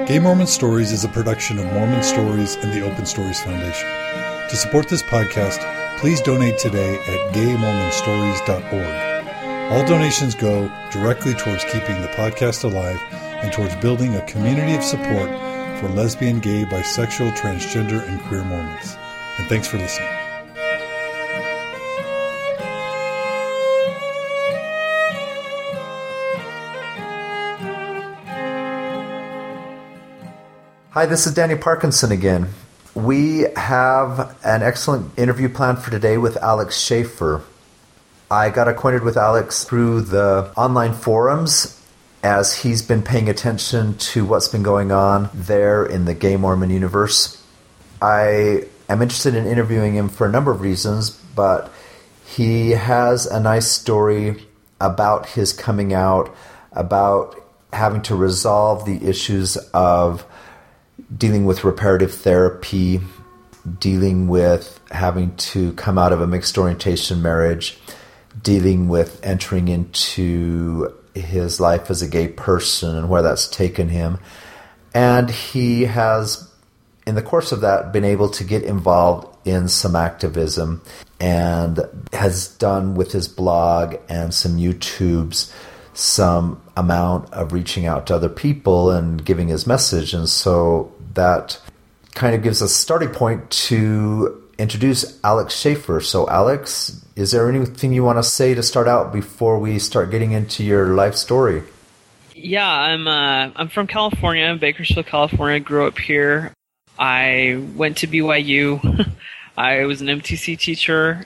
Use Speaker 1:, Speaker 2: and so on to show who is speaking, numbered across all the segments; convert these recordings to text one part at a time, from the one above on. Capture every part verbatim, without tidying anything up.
Speaker 1: Gay Mormon Stories is a production of Mormon Stories and the Open Stories Foundation. To support this podcast, please donate today at gay mormon stories dot org. All donations go directly towards keeping the podcast alive and towards building a community of support for lesbian, gay, bisexual, transgender, and queer Mormons. And thanks for listening.
Speaker 2: Hi, this is Danny Parkinson again. We have an excellent interview planned for today with Alex Schaefer. I got acquainted with Alex through the online forums as he's been paying attention to what's been going on there in the gay Mormon universe. I am interested in interviewing him for a number of reasons, but he has a nice story about his coming out, about having to resolve the issues of dealing with reparative therapy, dealing with having to come out of a mixed orientation marriage, dealing with entering into his life as a gay person and where that's taken him. And he has, in the course of that, been able to get involved in some activism and has done with his blog and some YouTubes some amount of reaching out to other people and giving his message. And so that kind of gives us a starting point to introduce Alex Schaefer. So Alex, is there anything you want to say to start out before we start getting into your life story?
Speaker 3: Yeah, I'm uh, I'm from California, Bakersfield, California. Grew up here. I went to B Y U. I was an M T C teacher.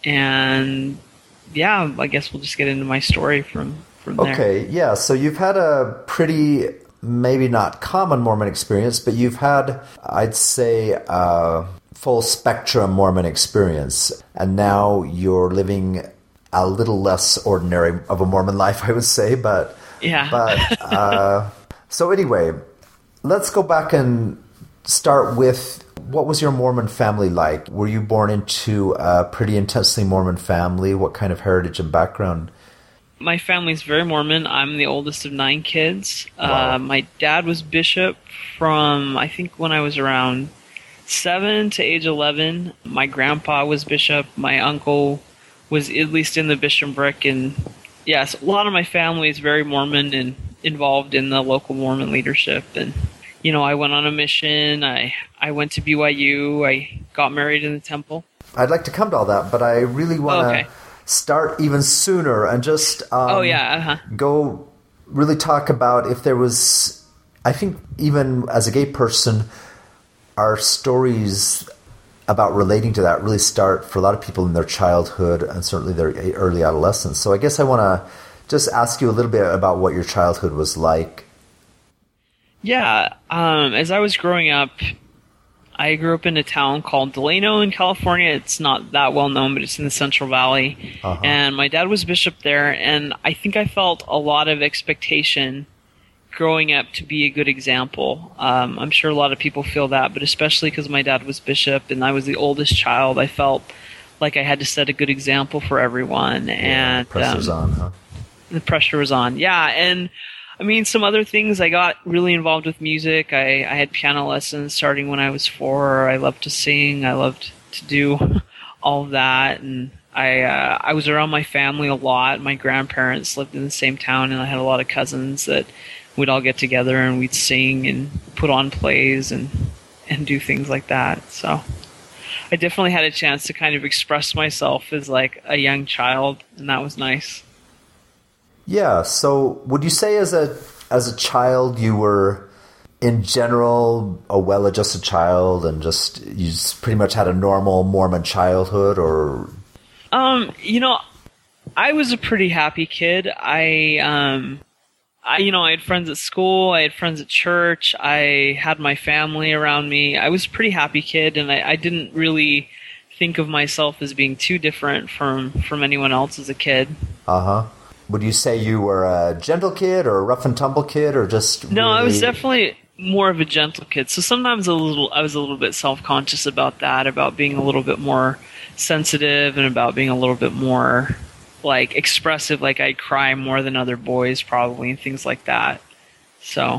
Speaker 3: And yeah, I guess we'll just get into my story from From there.
Speaker 2: Okay, yeah, so you've had a pretty, maybe not common Mormon experience, but you've had, I'd say, a full spectrum Mormon experience, and now you're living a little less ordinary of a Mormon life, I would say, but...
Speaker 3: Yeah.
Speaker 2: But, uh, so anyway, let's go back and start with, what was your Mormon family like? Were you born into a pretty intensely Mormon family? What kind of heritage and background?
Speaker 3: My family's very Mormon. I'm the oldest of nine kids.
Speaker 2: Wow.
Speaker 3: Uh, my dad was bishop from, I think, when I was around seven to age eleven. My grandpa was bishop. My uncle was at least in the bishopric. And yes, a lot of my family is very Mormon and involved in the local Mormon leadership. And, you know, I went on a mission. I, I went to B Y U. I got married in the temple.
Speaker 2: I'd like to come to all that, but I really want to...
Speaker 3: Oh, okay.
Speaker 2: Start even sooner and just um,
Speaker 3: oh yeah uh-huh.
Speaker 2: go really talk about if there was, I think even as a gay person, our stories about relating to that really start for a lot of people in their childhood and certainly their early adolescence. So I guess I want to just ask you a little bit about what your childhood was like.
Speaker 3: Yeah, um, as I was growing up, I grew up in a town called Delano in California. It's not that well known, but it's in the Central Valley. Uh-huh. And my dad was bishop there, and I think I felt a lot of expectation growing up to be a good example. Um, I'm sure a lot of people feel that, but especially because my dad was bishop and I was the oldest child, I felt like I had to set a good example for everyone.
Speaker 2: Yeah,
Speaker 3: and
Speaker 2: the pressure's um, on, huh?
Speaker 3: The pressure was on, yeah. And I mean, some other things, I got really involved with music. I, I had piano lessons starting when I was four. I loved to sing. I loved to do all of that. And I uh, I was around my family a lot. My grandparents lived in the same town, and I had a lot of cousins that we'd all get together and we'd sing and put on plays and, and do things like that. So I definitely had a chance to kind of express myself as like a young child, and that was nice.
Speaker 2: Yeah, so would you say as a as a child you were, in general, a well-adjusted child and just you just pretty much had a normal Mormon childhood, or?
Speaker 3: Um, you know, I was a pretty happy kid. I, um, I, you know, I had friends at school. I had friends at church. I had my family around me. I was a pretty happy kid, and I, I didn't really think of myself as being too different from, from anyone else as a kid.
Speaker 2: Uh-huh. Would you say you were a gentle kid or a rough and tumble kid, or just
Speaker 3: No,
Speaker 2: really...
Speaker 3: I was definitely more of a gentle kid. So sometimes a little, I was a little bit self-conscious about that, about being a little bit more sensitive and about being a little bit more like expressive. Like I'd cry more than other boys probably and things like that. So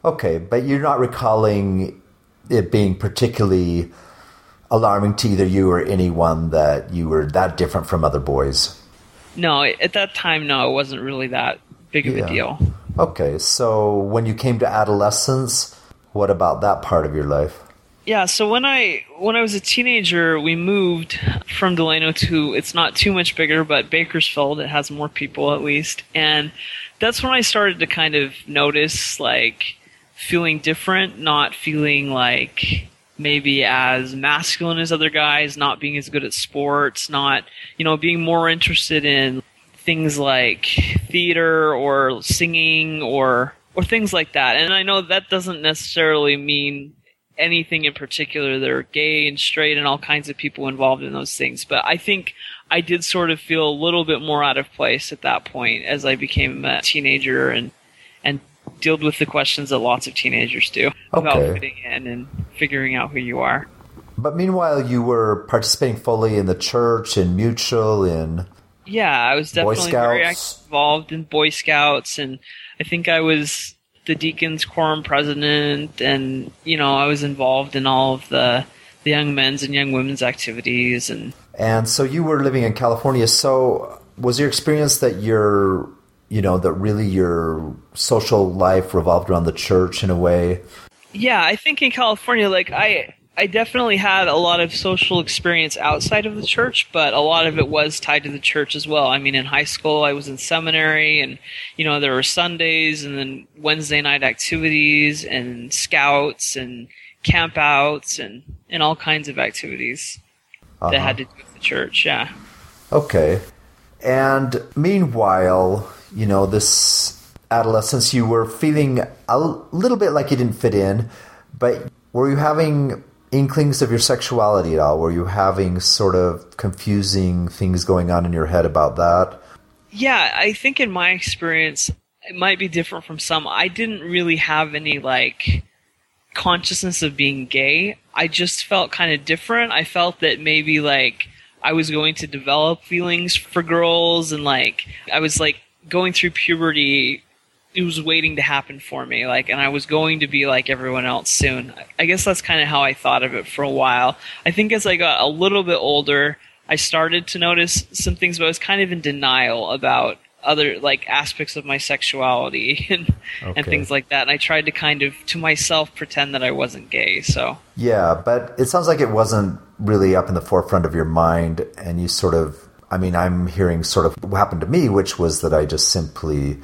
Speaker 2: Okay, but you're not recalling it being particularly alarming to either you or anyone that you were that different from other boys?
Speaker 3: No, at that time, no, it wasn't really that big of
Speaker 2: Yeah.
Speaker 3: a deal.
Speaker 2: Okay, so when you came to adolescence, what about that part of your life?
Speaker 3: Yeah, so when I when I was a teenager, we moved from Delano to, it's not too much bigger, but Bakersfield. It has more people at least. And that's when I started to kind of notice, like, feeling different, not feeling like maybe as masculine as other guys, not being as good at sports, not, you know, being more interested in things like theater or singing or or things like that. And I know that doesn't necessarily mean anything in particular. There are gay and straight and all kinds of people involved in those things. But I think I did sort of feel a little bit more out of place at that point as I became a teenager and and dealt with the questions that lots of teenagers do about
Speaker 2: Okay.
Speaker 3: fitting in and figuring out who you are.
Speaker 2: But meanwhile, you were participating fully in the church, in Mutual, in...
Speaker 3: Yeah, I was
Speaker 2: Boy
Speaker 3: definitely very
Speaker 2: Scouts.
Speaker 3: active, involved in Boy Scouts, and I think I was the Deacons Quorum president, and you know I was involved in all of the the young men's and young women's activities. And
Speaker 2: And so you were living in California. So was your experience that your, you know, that really your social life revolved around the church in a way?
Speaker 3: yeah, I think in California, like I. I definitely had a lot of social experience outside of the church, but a lot of it was tied to the church as well. I mean, in high school, I was in seminary, and, you know, there were Sundays and then Wednesday night activities and scouts and campouts and, and all kinds of activities
Speaker 2: Uh-huh.
Speaker 3: that had to do with the church, yeah.
Speaker 2: Okay. And meanwhile, you know, this adolescence, you were feeling a little bit like you didn't fit in, but were you having inklings of your sexuality at all? Were you having sort of confusing things going on in your head about that?
Speaker 3: Yeah, I think in my experience, it might be different from some. I didn't really have any, like, consciousness of being gay. I just felt kind of different. I felt that maybe, like, I was going to develop feelings for girls, and, like, I was, like, going through puberty. It was waiting to happen for me, like, and I was going to be like everyone else soon. I guess that's kind of how I thought of it for a while. I think as I got a little bit older, I started to notice some things, but I was kind of in denial about other, like, aspects of my sexuality and,
Speaker 2: Okay.
Speaker 3: and things like that. And I tried to kind of, to myself, pretend that I wasn't gay, so.
Speaker 2: Yeah, but it sounds like it wasn't really up in the forefront of your mind, and you sort of, I mean, I'm hearing sort of what happened to me, which was that I just simply,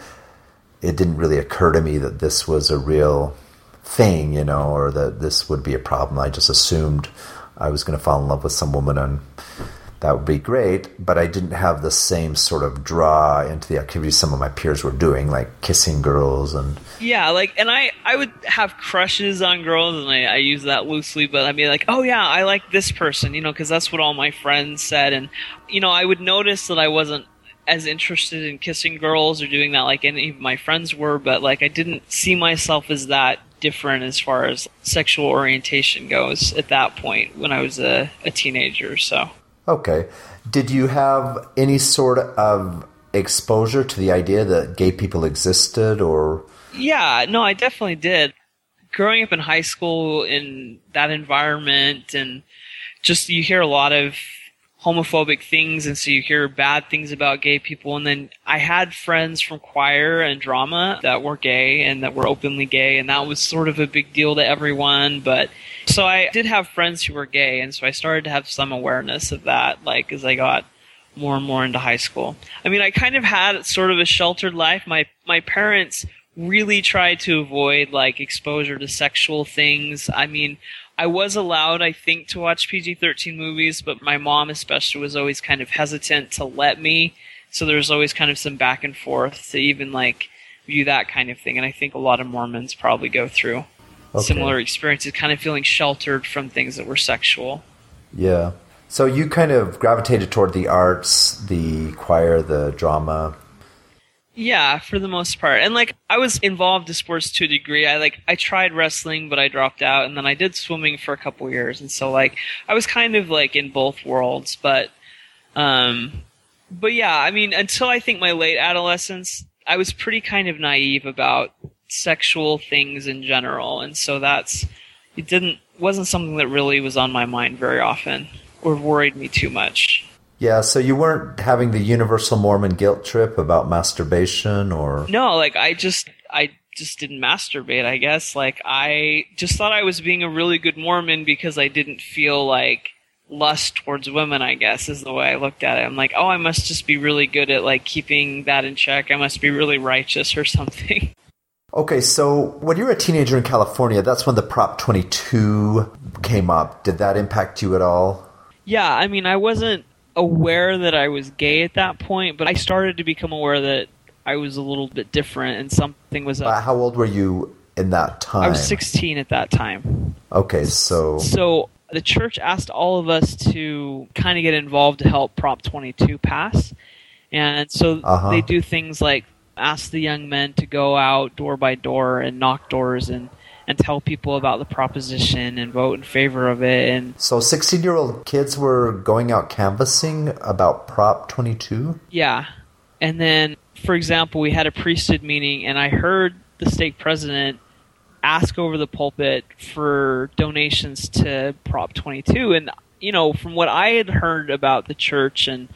Speaker 2: it didn't really occur to me that this was a real thing, you know, or that this would be a problem. I just assumed I was going to fall in love with some woman and that would be great, but I didn't have the same sort of draw into the activities some of my peers were doing, like kissing girls and...
Speaker 3: Yeah, like, and I, I would have crushes on girls, and I, I use that loosely, but I'd be like, oh yeah, I like this person, you know, because that's what all my friends said, and, you know, I would notice that I wasn't as interested in kissing girls or doing that like any of my friends were, but, like, I didn't see myself as that different as far as sexual orientation goes at that point when I was a, a teenager, so...
Speaker 2: Okay. Did you have any sort of exposure to the idea that gay people existed, or...
Speaker 3: Yeah, no, I definitely did. Growing up in high school in that environment, and just you hear a lot of homophobic things, and so you hear bad things about gay people. And then I had friends from choir and drama that were gay and that were openly gay, and that was sort of a big deal to everyone. But so I did have friends who were gay, and so I started to have some awareness of that, like, as I got more and more into high school. I mean, I kind of had sort of a sheltered life. My my parents really tried to avoid, like, exposure to sexual things. I mean, I was allowed, I think, to watch P G thirteen movies, but my mom especially was always kind of hesitant to let me. So there was always kind of some back and forth to even, like, view that kind of thing. And I think a lot of Mormons probably go through
Speaker 2: Okay.
Speaker 3: similar experiences, kind of feeling sheltered from things that were sexual.
Speaker 2: Yeah. So you kind of gravitated toward the arts, the choir, the drama.
Speaker 3: Yeah, for the most part. And, like, I was involved in sports to a degree. I, like, I tried wrestling, but I dropped out, and then I did swimming for a couple years. And so, like, I was kind of, like, in both worlds. But, um, but yeah, I mean, until I think my late adolescence, I was pretty kind of naive about sexual things in general. And so that's, it didn't, wasn't something that really was on my mind very often or worried me too much.
Speaker 2: Yeah, so you weren't having the Universal Mormon guilt trip about masturbation or...
Speaker 3: No, like I just, I just didn't masturbate, I guess. Like I just thought I was being a really good Mormon because I didn't feel like lust towards women, I guess, is the way I looked at it. I'm like, oh, I must just be really good at like keeping that in check. I must be really righteous or something.
Speaker 2: Okay, so when you were a teenager in California, that's when the Prop twenty-two came up. Did that impact you at all?
Speaker 3: Yeah, I mean, I wasn't aware that I was gay at that point, but I started to become aware that I was a little bit different and something was up.
Speaker 2: Uh, how old were you in that time?
Speaker 3: I was sixteen at that time.
Speaker 2: Okay, so...
Speaker 3: So the church asked all of us to kind of get involved to help Prop twenty-two pass. And so uh-huh. they do things like ask the young men to go out door by door and knock doors and, and tell people about the proposition and vote in favor of it. And
Speaker 2: so sixteen-year-old kids were going out canvassing about Prop twenty-two?
Speaker 3: Yeah. And then, for example, we had a priesthood meeting, and I heard the stake president ask over the pulpit for donations to Prop twenty-two. And, you know, from what I had heard about the church and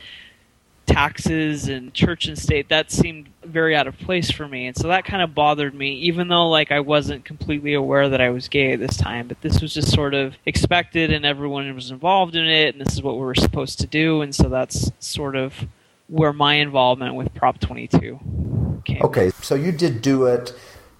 Speaker 3: taxes and church and state, that seemed very out of place for me. And so that kind of bothered me, even though like I wasn't completely aware that I was gay at this time. But this was just sort of expected and everyone was involved in it, and this is what we were supposed to do. And so that's sort of where my involvement with Prop twenty-two came.
Speaker 2: Okay, so you did do it.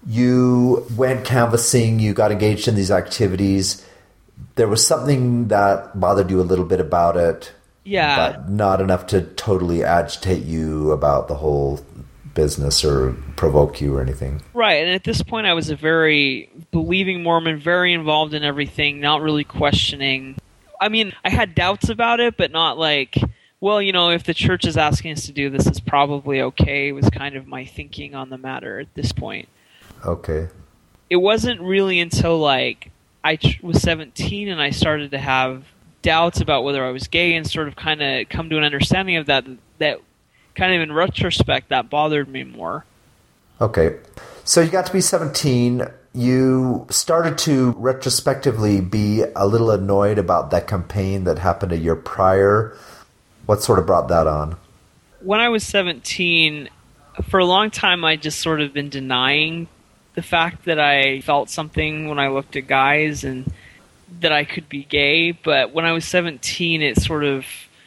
Speaker 2: You went canvassing, you got engaged in these activities. There was something that bothered you a little bit about it.
Speaker 3: Yeah.
Speaker 2: But not enough to totally agitate you about the whole business or provoke you or anything.
Speaker 3: Right, and at this point I was a very believing Mormon, very involved in everything, not really questioning. I mean, I had doubts about it, but not like, well, you know, if the church is asking us to do this, it's probably okay, was kind of my thinking on the matter at this point.
Speaker 2: Okay.
Speaker 3: It wasn't really until like I was seventeen and I started to have doubts about whether I was gay and sort of kind of come to an understanding of that, that kind of in retrospect, that bothered me more.
Speaker 2: Okay. So you got to be seventeen. You started to retrospectively be a little annoyed about that campaign that happened a year prior. What sort of brought that on?
Speaker 3: When I was seventeen, for a long time I just sort of been denying the fact that I felt something when I looked at guys and that I could be gay, but when I was seventeen, it sort of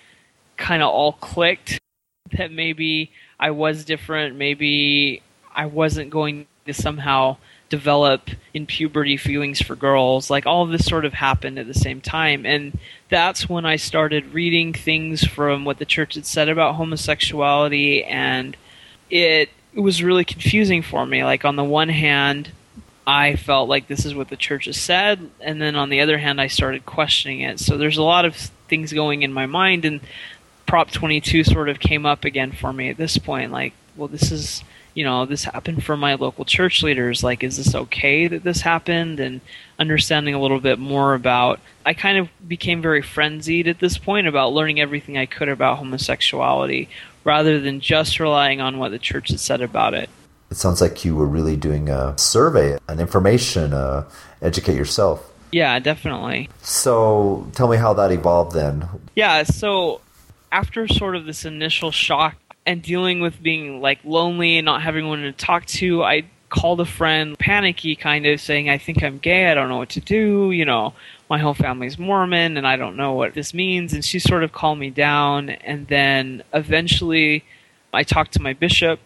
Speaker 3: kind of all clicked that maybe I was different, maybe I wasn't going to somehow develop in puberty feelings for girls. Like all of this sort of happened at the same time, and that's when I started reading things from what the church had said about homosexuality, and it, it was really confusing for me. Like on the one hand, I felt like this is what the church has said, and then on the other hand, I started questioning it. So there's a lot of things going in my mind, and Prop twenty-two sort of came up again for me at this point. Like, well, this is, you know, this happened for my local church leaders. Like, is this okay that this happened? And understanding a little bit more about, I kind of became very frenzied at this point about learning everything I could about homosexuality, rather than just relying on what the church had said about it.
Speaker 2: It sounds like you were really doing a survey, an information, uh, educate yourself.
Speaker 3: Yeah, definitely.
Speaker 2: So tell me how that evolved then.
Speaker 3: Yeah, so after sort of this initial shock and dealing with being like lonely and not having anyone to talk to, I called a friend, panicky kind of, saying, I think I'm gay, I don't know what to do, you know, my whole family's Mormon and I don't know what this means. And she sort of calmed me down, and then eventually I talked to my bishop.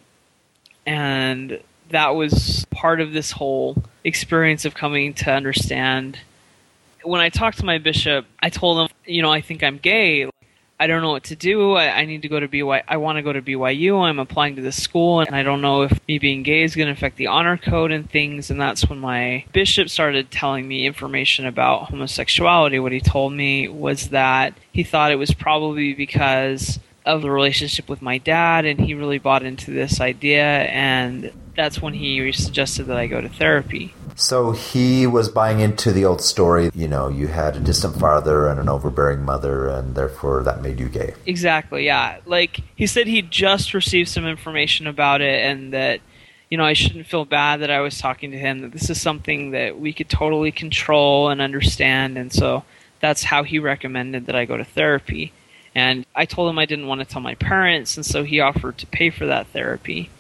Speaker 3: And that was part of this whole experience of coming to understand. When I talked to my bishop, I told him, you know, I think I'm gay. I don't know what to do. I, I need to go to B Y. I want to go to B Y U. I'm applying to this school, and I don't know if me being gay is going to affect the honor code and things. And that's when my bishop started telling me information about homosexuality. What he told me was that he thought it was probably because of the relationship with my dad, and he really bought into this idea, and that's when he suggested that I go to therapy.
Speaker 2: So he was buying into the old story, you know, you had a distant father and an overbearing mother, and therefore that made you gay.
Speaker 3: Exactly, yeah. Like, he said he just received some information about it, and that, you know, I shouldn't feel bad that I was talking to him, that this is something that we could totally control and understand. And so that's how he recommended that I go to therapy. And I told him I didn't want to tell my parents, and so he offered to pay for that therapy.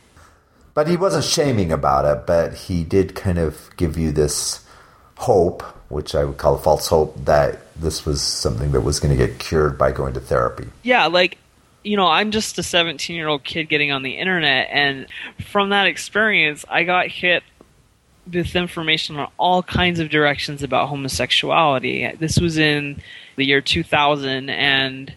Speaker 2: But he wasn't shaming about it, but he did kind of give you this hope, which I would call a false hope, that this was something that was going to get cured by going to therapy.
Speaker 3: Yeah, like, you know, I'm just a seventeen-year-old kid getting on the internet, and from that experience, I got hit with information on all kinds of directions about homosexuality. This was in the year two thousand, and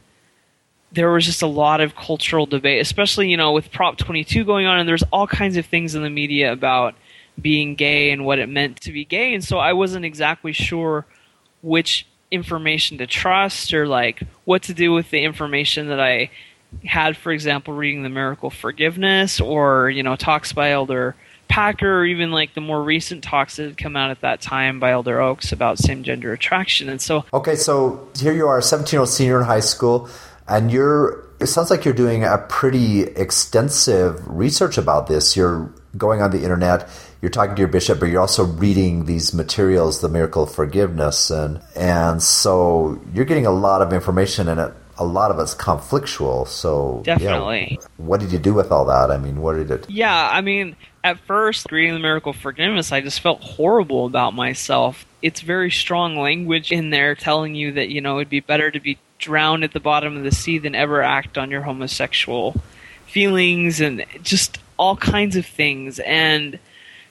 Speaker 3: there was just a lot of cultural debate, especially, you know, with Prop twenty-two going on, and there's all kinds of things in the media about being gay and what it meant to be gay, and so I wasn't exactly sure which information to trust or, like, what to do with the information that I had, for example, reading The Miracle of Forgiveness or, you know, talks by Elder Packer, or even like the more recent talks that had come out at that time by Elder Oaks about same-gender attraction. And so,
Speaker 2: okay, so here you are, a seventeen-year-old senior in high school, and you're, it sounds like you're doing a pretty extensive research about this. You're going on the internet, you're talking to your bishop, but you're also reading these materials, The Miracle of Forgiveness, and and so you're getting a lot of information, and it, a lot of it's conflictual. So
Speaker 3: definitely.
Speaker 2: Yeah, what did you do with all that? I mean, what did it...
Speaker 3: Yeah, I mean, at first, reading The Miracle of Forgiveness, I just felt horrible about myself. It's very strong language in there telling you that, you know, it'd be better to be drowned at the bottom of the sea than ever act on your homosexual feelings and just all kinds of things. And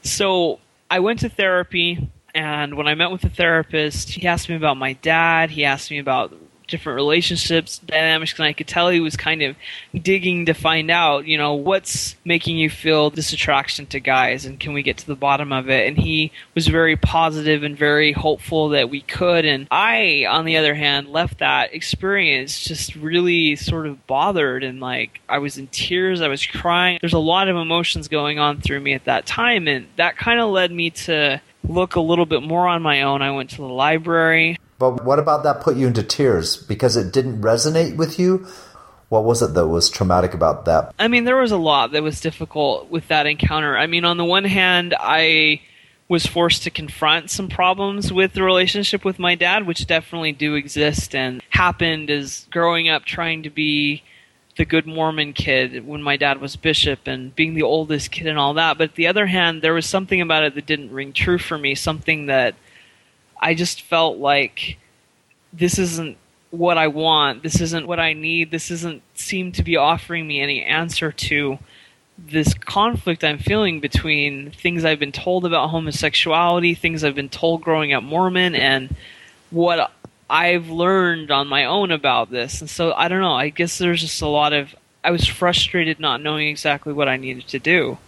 Speaker 3: so I went to therapy, and when I met with the therapist, he asked me about my dad. He asked me about different relationships dynamics, and I could tell he was kind of digging to find out, you know, what's making you feel this attraction to guys, and can we get to the bottom of it? And he was very positive and very hopeful that we could. And I, on the other hand, left that experience just really sort of bothered, and like I was in tears, I was crying. There's a lot of emotions going on through me at that time, and that kind of led me to look a little bit more on my own. I went to the library.
Speaker 2: But what about that put you into tears? Because it didn't resonate with you? What was it that was traumatic about that?
Speaker 3: I mean, there was a lot that was difficult with that encounter. I mean, on the one hand, I was forced to confront some problems with the relationship with my dad, which definitely do exist and happened as growing up trying to be the good Mormon kid when my dad was bishop and being the oldest kid and all that. But on the other hand, there was something about it that didn't ring true for me, something that I just felt like this isn't what I want, this isn't what I need, this doesn't seem to be offering me any answer to this conflict I'm feeling between things I've been told about homosexuality, things I've been told growing up Mormon, and what I've learned on my own about this. And so, I don't know, I guess there's just a lot of, I was frustrated not knowing exactly what I needed to do.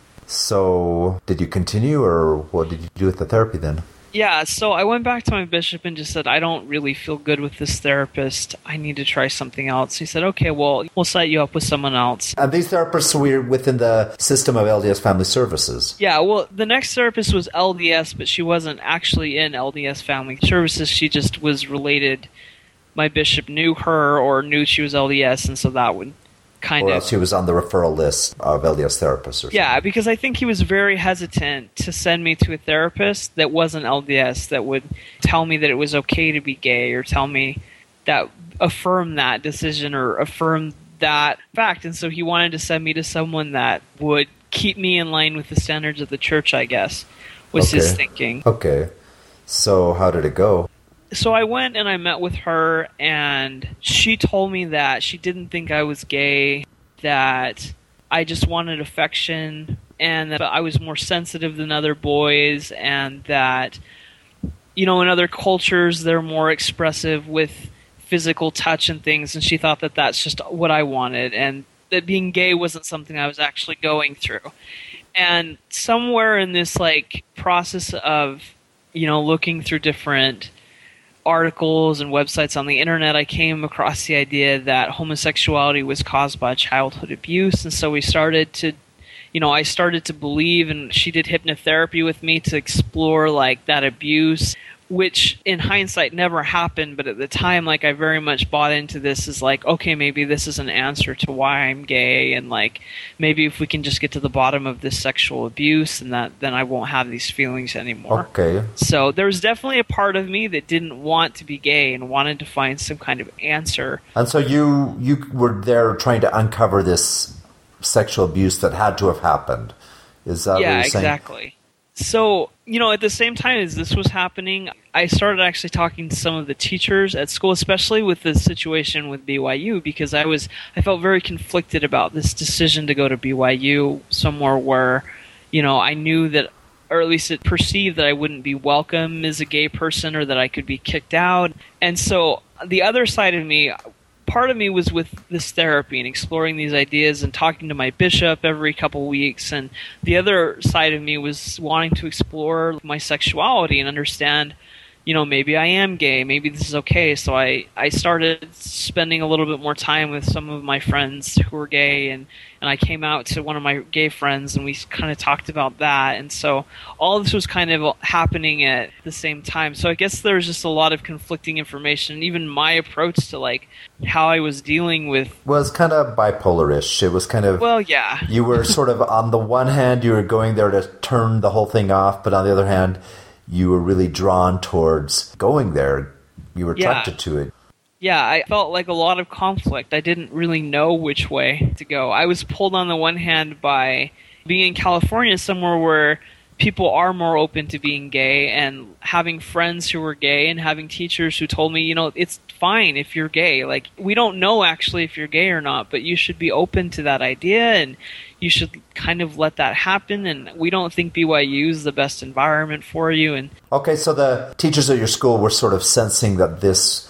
Speaker 2: So, did you continue, or what did you do with the therapy then?
Speaker 3: Yeah, so I went back to my bishop and just said, I don't really feel good with this therapist. I need to try something else. He said, okay, well, we'll set you up with someone else.
Speaker 2: And these therapists were within the system of L D S Family Services?
Speaker 3: Yeah, well, the next therapist was L D S, but she wasn't actually in L D S Family Services. She just was related. My bishop knew her or knew she was L D S, and so that would kind
Speaker 2: or
Speaker 3: of...
Speaker 2: else she was on the referral list of L D S therapists or something.
Speaker 3: Yeah, because I think he was very hesitant to send me to a therapist that wasn't L D S, that would tell me that it was okay to be gay, or tell me that, affirm that decision or affirm that fact. And so he wanted to send me to someone that would keep me in line with the standards of the church, I guess, was
Speaker 2: okay.
Speaker 3: his thinking.
Speaker 2: Okay. So how did it go?
Speaker 3: So I went and I met with her, and she told me that she didn't think I was gay, that I just wanted affection, and that I was more sensitive than other boys, and that, you know, in other cultures they're more expressive with physical touch and things, and she thought that that's just what I wanted, and that being gay wasn't something I was actually going through. And somewhere in this, like, process of, you know, looking through different articles and websites on the internet, I came across the idea that homosexuality was caused by childhood abuse. And so we started to, you know, I started to believe, and she did hypnotherapy with me to explore like that abuse. which in hindsight never happened, but at the time, like, I very much bought into this as like, okay, maybe this is an answer to why I'm gay, and like, maybe if we can just get to the bottom of this sexual abuse, and that then I won't have these feelings anymore.
Speaker 2: Okay.
Speaker 3: So there was definitely a part of me that didn't want to be gay and wanted to find some kind of answer.
Speaker 2: And so you you were there trying to uncover this sexual abuse that had to have happened. Is that
Speaker 3: yeah,
Speaker 2: what you're saying?
Speaker 3: exactly. So, you know, at the same time as this was happening, I started actually talking to some of the teachers at school, especially with the situation with B Y U, because I was I felt very conflicted about this decision to go to B Y U, somewhere where, you know, I knew that, or at least it perceived that I wouldn't be welcome as a gay person, or that I could be kicked out. And so the other side of me, part of me was with this therapy and exploring these ideas and talking to my bishop every couple weeks. And the other side of me was wanting to explore my sexuality and understand, you know, maybe I am gay, maybe this is okay. So I, I started spending a little bit more time with some of my friends who were gay, and, and I came out to one of my gay friends, and we kind of talked about that. And so all of this was kind of happening at the same time. So I guess there was just a lot of conflicting information, even my approach to like how I was dealing with.
Speaker 2: Was kind of bipolar-ish. It was kind of,
Speaker 3: well, yeah.
Speaker 2: You were sort of, on the one hand, you were going there to turn the whole thing off, but on the other hand, you were really drawn towards going there. You were attracted
Speaker 3: yeah.
Speaker 2: to it.
Speaker 3: Yeah, I felt like a lot of conflict. I didn't really know which way to go. I was pulled on the one hand by being in California, somewhere where people are more open to being gay, and having friends who were gay and having teachers who told me, you know, it's fine if you're gay. Like, we don't know actually if you're gay or not, but you should be open to that idea, and you should kind of let that happen, and we don't think B Y U is the best environment for you. And
Speaker 2: okay, so the teachers at your school were sort of sensing that this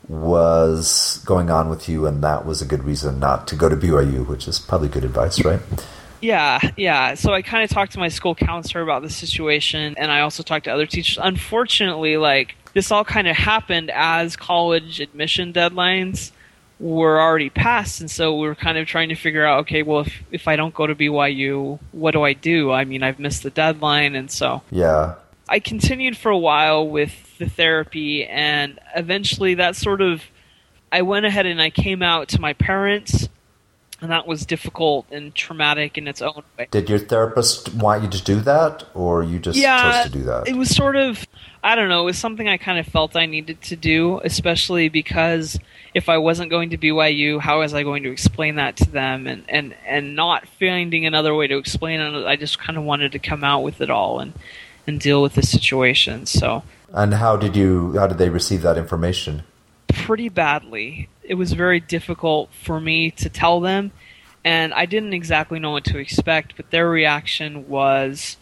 Speaker 2: was going on with you, and that was a good reason not to go to B Y U, which is probably good advice, right?
Speaker 3: Yeah, yeah. So I kind of talked to my school counselor about the situation, and I also talked to other teachers. Unfortunately, like, this all kind of happened as college admission deadlines were already passed, and so we were kind of trying to figure out, okay, well, if, if I don't go to B Y U, what do I do? I mean, I've missed the deadline, and so
Speaker 2: yeah.
Speaker 3: I continued for a while with the therapy, and eventually that sort of, I went ahead and I came out to my parents, and that was difficult and traumatic in its own way.
Speaker 2: Did your therapist want you to do that, or you just
Speaker 3: yeah,
Speaker 2: chose to do that?
Speaker 3: It was sort of, I don't know, it was something I kind of felt I needed to do, especially because if I wasn't going to B Y U, how was I going to explain that to them? And, and, and not finding another way to explain it, I just kind of wanted to come out with it all and, and deal with the situation. So,
Speaker 2: and how did you? How did they receive that information?
Speaker 3: Pretty badly. It was very difficult for me to tell them, and I didn't exactly know what to expect, but their reaction was,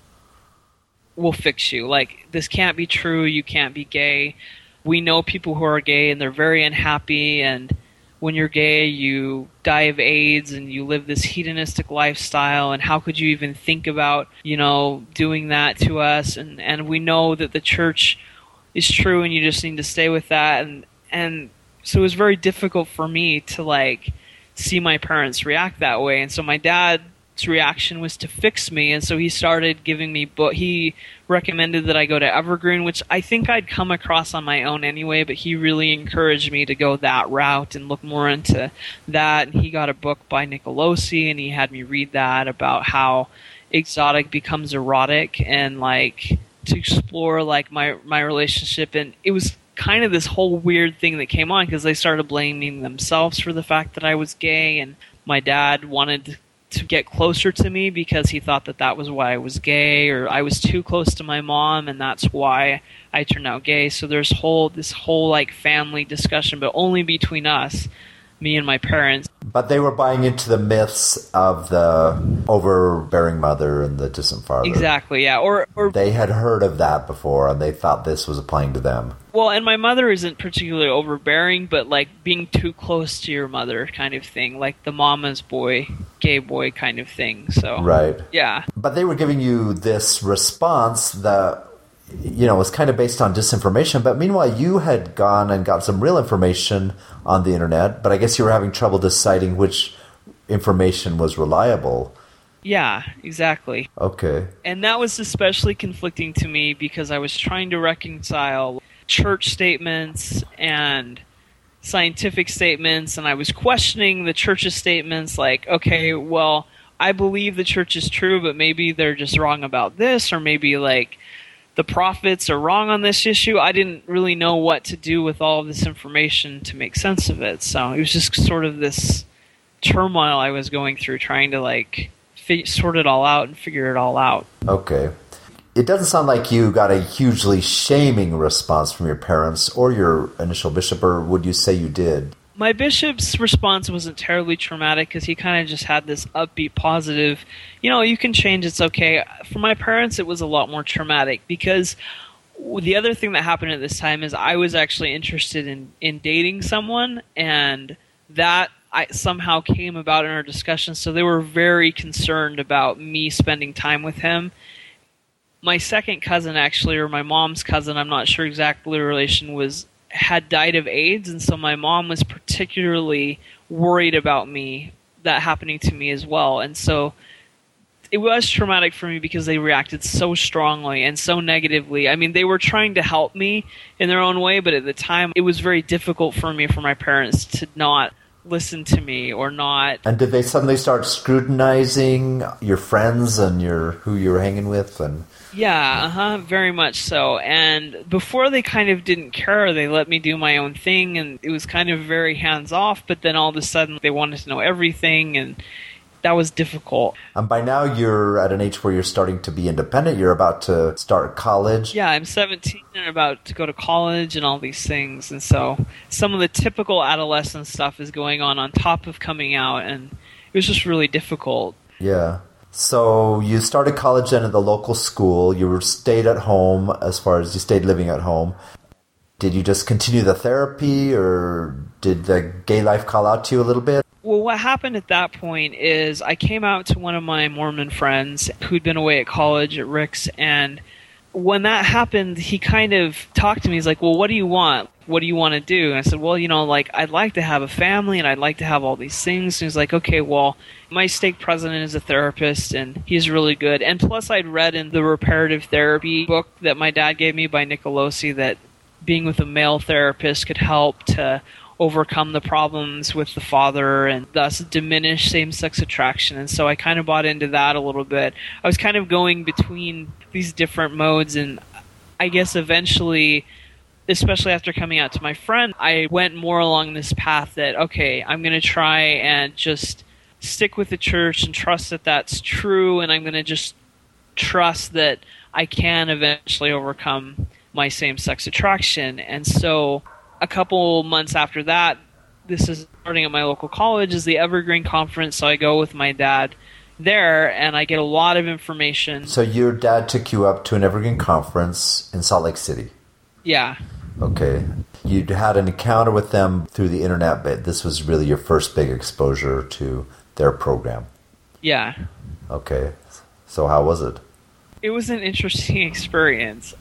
Speaker 3: we'll fix you. Like, this can't be true, you can't be gay. We know people who are gay, and they're very unhappy, and when you're gay, you die of AIDS, and you live this hedonistic lifestyle, and how could you even think about, you know, doing that to us? And, and we know that the church is true, and you just need to stay with that, and And so it was very difficult for me to, like, see my parents react that way. And so my dad's reaction was to fix me. And so he started giving me book. He recommended that I go to Evergreen, which I think I'd come across on my own anyway, but he really encouraged me to go that route and look more into that. And he got a book by Nicolosi, and he had me read that about how exotic becomes erotic, and, like, to explore, like, my, my relationship. And it was kind of this whole weird thing that came on, because they started blaming themselves for the fact that I was gay, and my dad wanted to get closer to me because he thought that that was why I was gay, or I was too close to my mom, and that's why I turned out gay. So there's whole this whole like family discussion, but only between us, me and my parents.
Speaker 2: But they were buying into the myths of the overbearing mother and the distant father.
Speaker 3: Exactly, yeah. Or, or
Speaker 2: they had heard of that before, and they thought this was applying to them.
Speaker 3: Well, and my mother isn't particularly overbearing, but like being too close to your mother kind of thing, like the mama's boy, gay boy kind of thing. So
Speaker 2: right,
Speaker 3: yeah.
Speaker 2: But they were giving you this response that, you know, was kind of based on disinformation. But meanwhile, you had gone and got some real information on the internet, but I guess you were having trouble deciding which information was reliable.
Speaker 3: Yeah, exactly.
Speaker 2: Okay.
Speaker 3: And that was especially conflicting to me because I was trying to reconcile church statements and scientific statements, and I was questioning the church's statements, like, okay, well, I believe the church is true, but maybe they're just wrong about this, or maybe like the prophets are wrong on this issue. I didn't really know what to do with all of this information to make sense of it. So it was just sort of this turmoil I was going through, trying to like fi- sort it all out and figure it all out.
Speaker 2: Okay. It doesn't sound like you got a hugely shaming response from your parents or your initial bishop, or would you say you did?
Speaker 3: My bishop's response wasn't terribly traumatic because he kind of just had this upbeat, positive, you know, you can change, it's okay. For my parents, it was a lot more traumatic because the other thing that happened at this time is I was actually interested in, in dating someone, and that I somehow came about in our discussions, so they were very concerned about me spending time with him. My second cousin, actually, or my mom's cousin, I'm not sure exactly the relation, was had died of AIDS, and so my mom was particularly worried about me, that happening to me as well. And so it was traumatic for me because they reacted so strongly and so negatively. I mean, they were trying to help me in their own way, but at the time it was very difficult for me, for my parents, to not listen to me or not.
Speaker 2: And did they suddenly start scrutinizing your friends and your who you were hanging with? And
Speaker 3: yeah, uh-huh, very much so. And before, they kind of didn't care. They let me do my own thing, and it was kind of very hands-off, but then all of a sudden they wanted to know everything, and that was difficult.
Speaker 2: And by now you're at an age where you're starting to be independent. You're about to start college.
Speaker 3: Yeah, I'm seventeen and about to go to college and all these things. And so some of the typical adolescent stuff is going on on top of coming out, and it was just really difficult.
Speaker 2: Yeah. So you started college then at the local school. You were stayed at home, as far as you stayed living at home. Did you just continue the therapy, or did the gay life call out to you a little bit?
Speaker 3: Well, what happened at that point is I came out to one of my Mormon friends who'd been away at college at Rick's, and when that happened, he kind of talked to me. He's like, well, what do you want? What do you want to do? And I said, well, you know, like, I'd like to have a family, and I'd like to have all these things. And he's like, okay, well, my stake president is a therapist, and he's really good. And plus, I'd read in the reparative therapy book that my dad gave me by Nicolosi that being with a male therapist could help to overcome the problems with the father and thus diminish same-sex attraction. And so I kind of bought into that a little bit. I was kind of going between these different modes, and I guess eventually, especially after coming out to my friend, I went more along this path that, okay, I'm going to try and just stick with the church and trust that that's true, and I'm going to just trust that I can eventually overcome my same-sex attraction. And so a couple months after that, this is starting at my local college, is the Evergreen Conference, so I go with my dad there, and I get a lot of information.
Speaker 2: So your dad took you up to an Evergreen Conference in Salt Lake City?
Speaker 3: Yeah.
Speaker 2: Okay. You'd had an encounter with them through the internet, but this was really your first big exposure to their program?
Speaker 3: Yeah.
Speaker 2: Okay. So how was it?
Speaker 3: It was an interesting experience.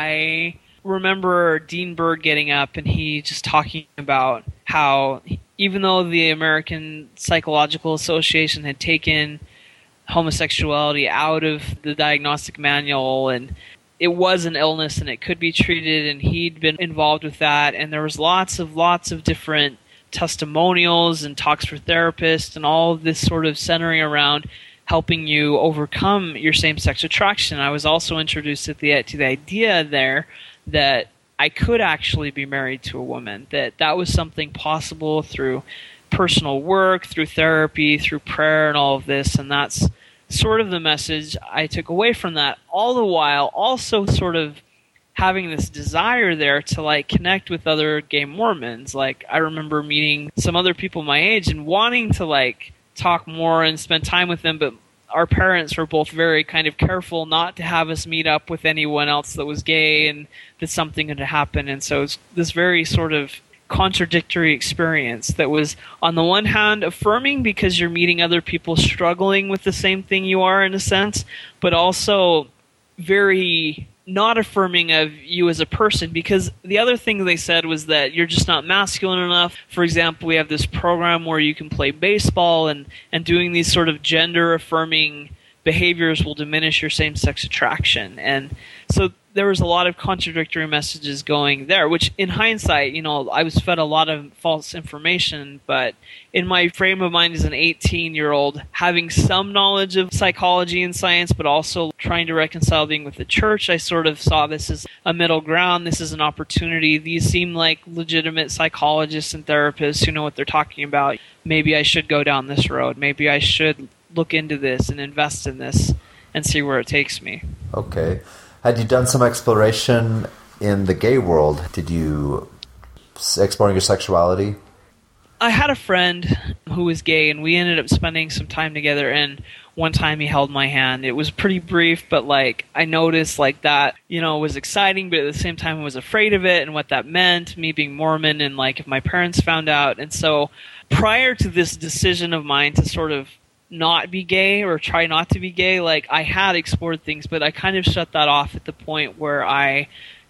Speaker 3: I remember Dean Berg getting up and he just talking about how even though the American Psychological Association had taken homosexuality out of the diagnostic manual, and it was an illness and it could be treated, and he'd been involved with that, and there was lots of lots of different testimonials and talks for therapists and all of this sort of centering around helping you overcome your same-sex attraction. I was also introduced to the, to the idea there that I could actually be married to a woman, that that was something possible through personal work, through therapy, through prayer and all of this, and that's sort of the message I took away from that, all the while also sort of having this desire there to like connect with other gay Mormons. Like, I remember meeting some other people my age and wanting to like talk more and spend time with them, but our parents were both very kind of careful not to have us meet up with anyone else that was gay and that something had happened. And so it's this very sort of contradictory experience that was, on the one hand, affirming because you're meeting other people struggling with the same thing you are in a sense, but also very not affirming of you as a person, because the other thing they said was that you're just not masculine enough. For example, we have this program where you can play baseball, and, and doing these sort of gender affirming behaviors will diminish your same-sex attraction. And so there was a lot of contradictory messages going there, which in hindsight, you know, I was fed a lot of false information, but in my frame of mind as an eighteen-year-old, having some knowledge of psychology and science, but also trying to reconcile being with the church, I sort of saw this as a middle ground. This is an opportunity. These seem like legitimate psychologists and therapists who know what they're talking about. Maybe I should go down this road. Maybe I should look into this and invest in this and see where it takes me.
Speaker 2: Okay. Had you done some exploration in the gay world? Did you explore your sexuality?
Speaker 3: I had a friend who was gay, and we ended up spending some time together, and one time he held my hand. It was pretty brief, but like I noticed like that, you know, was exciting, but at the same time I was afraid of it and what that meant, me being Mormon, and like if my parents found out. And so prior to this decision of mine to sort of not be gay or try not to be gay, like I had explored things, but I kind of shut that off at the point where I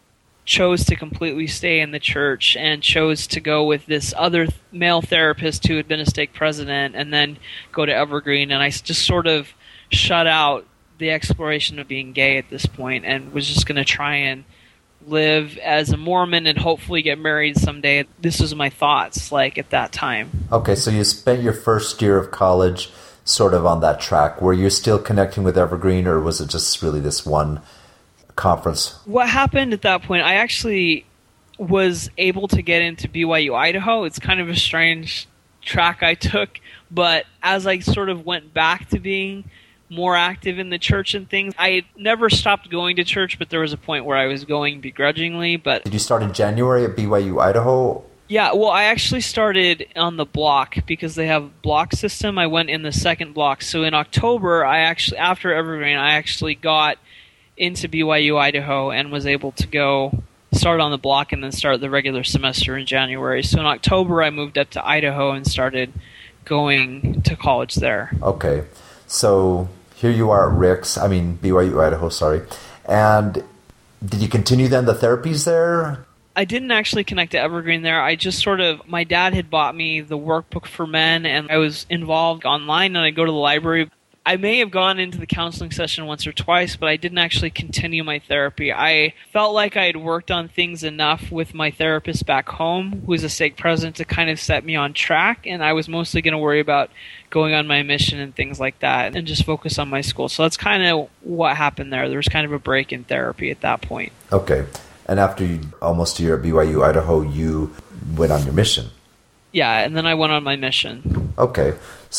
Speaker 3: chose to completely stay in the church and chose to go with this other male therapist who had been a stake president and then go to Evergreen. And I just sort of shut out the exploration of being gay at this point and was just going to try and live as a Mormon and hopefully get married someday. This was my thoughts like at that time.
Speaker 2: Okay, so you spent your first year of college sort of on that track. Were you still connecting with Evergreen, or was it just really this one conference?
Speaker 3: What happened at that point, I actually was able to get into B Y U Idaho. It's kind of a strange track I took, but as I sort of went back to being more active in the church and things, I never stopped going to church, but there was a point where I was going begrudgingly. But
Speaker 2: did you start in January at B Y U Idaho?
Speaker 3: Yeah, well, I actually started on the block because they have block system. I went in the second block. So in October, I actually, after Evergreen, I actually got into B Y U Idaho and was able to go start on the block and then start the regular semester in January. So in October, I moved up to Idaho and started going to college there.
Speaker 2: Okay. So here you are at Rick's, I mean B Y U Idaho, sorry. And did you continue then the therapies there?
Speaker 3: I didn't actually connect to Evergreen there. I just sort of, my dad had bought me the workbook for men, and I was involved online, and I go to the library. I may have gone into the counseling session once or twice, but I didn't actually continue my therapy. I felt like I had worked on things enough with my therapist back home, who was a stake president, to kind of set me on track, and I was mostly going to worry about going on my mission and things like that, and just focus on my school. So that's kind of what happened there. There was kind of a break in therapy at that point.
Speaker 2: Okay. And after you, almost a year at B Y U Idaho, you went on your mission.
Speaker 3: Yeah, and then I went on my mission.
Speaker 2: Okay.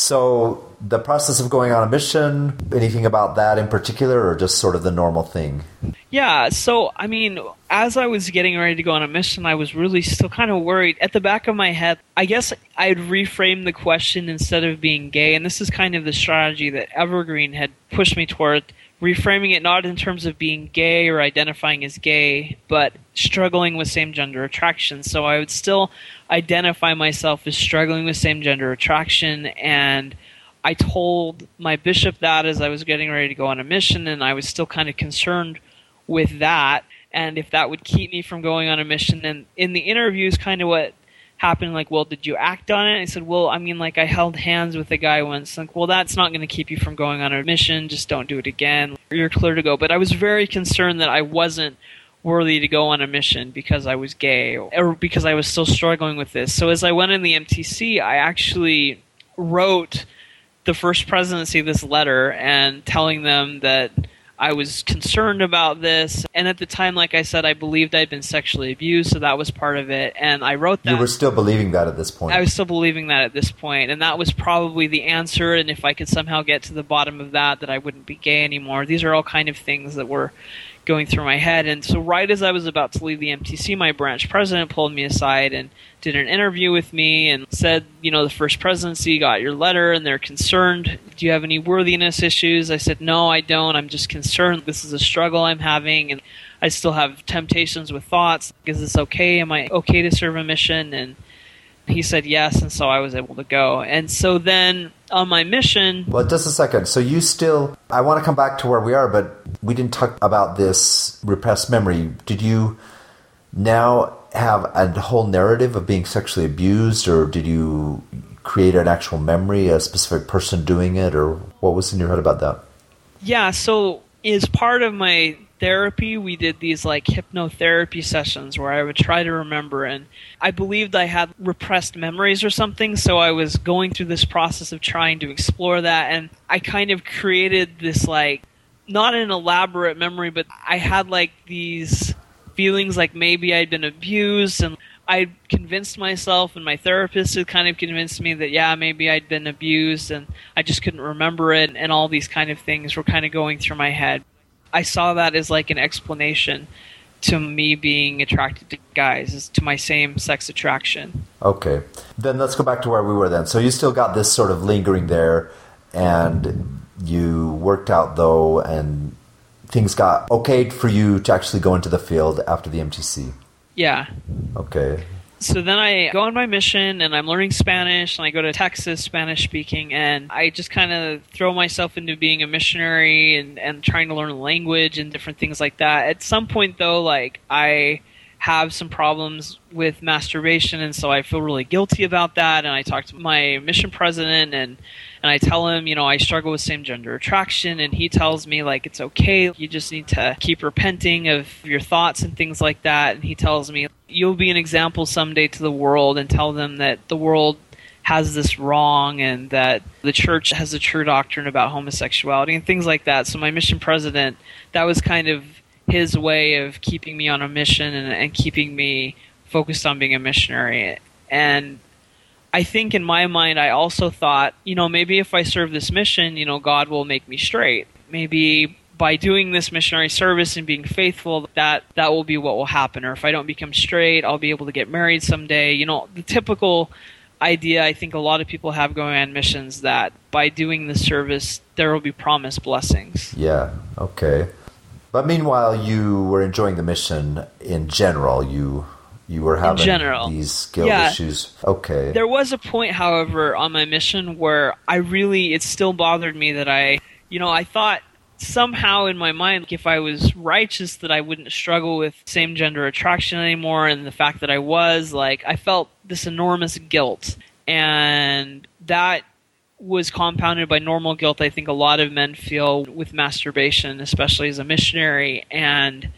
Speaker 2: So the process of going on a mission, anything about that in particular, or just sort of the normal thing?
Speaker 3: Yeah, so, I mean, as I was getting ready to go on a mission, I was really still kind of worried. At the back of my head, I guess I'd reframe the question instead of being gay, and this is kind of the strategy that Evergreen had pushed me toward, reframing it not in terms of being gay or identifying as gay, but struggling with same-gender attraction. So I would still identify myself as struggling with same-gender attraction, and I told my bishop that as I was getting ready to go on a mission, and I was still kind of concerned with that, and if that would keep me from going on a mission. And in the interviews, kind of what happened, like, well, did you act on it? I said, well, I mean, like, I held hands with a guy once. Like, well, that's not going to keep you from going on a mission. Just don't do it again. You're clear to go. But I was very concerned that I wasn't worthy to go on a mission because I was gay or because I was still struggling with this. So as I went in the M T C, I actually wrote the First Presidency this letter and telling them that I was concerned about this, and at the time, like I said, I believed I'd been sexually abused, so that was part of it, and I wrote that.
Speaker 2: You were still believing that at this point?
Speaker 3: I was still believing that at this point, and that was probably the answer, and if I could somehow get to the bottom of that, that I wouldn't be gay anymore. These are all kind of things that were going through my head, and so right as I was about to leave the M T C, my branch president pulled me aside and did an interview with me and said, you know, the First Presidency got your letter and they're concerned. Do you have any worthiness issues? I said, no, I don't. I'm just concerned. This is a struggle I'm having, and I still have temptations with thoughts. Is this okay? Am I okay to serve a mission? And he said yes, and so I was able to go. And so then on my mission...
Speaker 2: Well, just a second. So you still... I want to come back to where we are, but we didn't talk about this repressed memory. Did you now have a whole narrative of being sexually abused, or did you create an actual memory, a specific person doing it, or what was in your head about that?
Speaker 3: Yeah, so as part of my therapy, we did these like hypnotherapy sessions where I would try to remember, and I believed I had repressed memories or something, so I was going through this process of trying to explore that, and I kind of created this like, not an elaborate memory, but I had like these feelings like maybe I'd been abused, and I convinced myself, and my therapist had kind of convinced me that, yeah, maybe I'd been abused, and I just couldn't remember it, and all these kind of things were kind of going through my head. I saw that as like an explanation to me being attracted to guys, as to my same-sex attraction.
Speaker 2: Okay. Then let's go back to where we were then. So you still got this sort of lingering there, and you worked out, though, and things got okayed for you to actually go into the field after the M T C.
Speaker 3: Yeah.
Speaker 2: Okay.
Speaker 3: So then I go on my mission, and I'm learning Spanish, and I go to Texas, Spanish speaking, and I just kind of throw myself into being a missionary and, and trying to learn the language and different things like that. At some point, though, like, I have some problems with masturbation, and so I feel really guilty about that, and I talk to my mission president, and and I tell him, you know, I struggle with same-gender attraction, and he tells me, like, it's okay, you just need to keep repenting of your thoughts and things like that, and he tells me, you'll be an example someday to the world, and tell them that the world has this wrong, and that the church has a true doctrine about homosexuality, and things like that. So my mission president, that was kind of his way of keeping me on a mission and, and keeping me focused on being a missionary. And I think in my mind, I also thought, you know, maybe if I serve this mission, you know, God will make me straight. Maybe by doing this missionary service and being faithful, that that will be what will happen. Or if I don't become straight, I'll be able to get married someday. You know, the typical idea I think a lot of people have going on missions, that by doing the service, there will be promised blessings.
Speaker 2: Yeah, okay. But meanwhile, you were enjoying the mission in general. You you were having
Speaker 3: general,
Speaker 2: these guilt
Speaker 3: yeah.
Speaker 2: issues. Okay.
Speaker 3: There was a point, however, on my mission where I really, it still bothered me that I, you know, I thought somehow in my mind, if I was righteous, that I wouldn't struggle with same-gender attraction anymore, and the fact that I was, like, I felt this enormous guilt. And that was compounded by normal guilt I think a lot of men feel with masturbation, especially as a missionary. And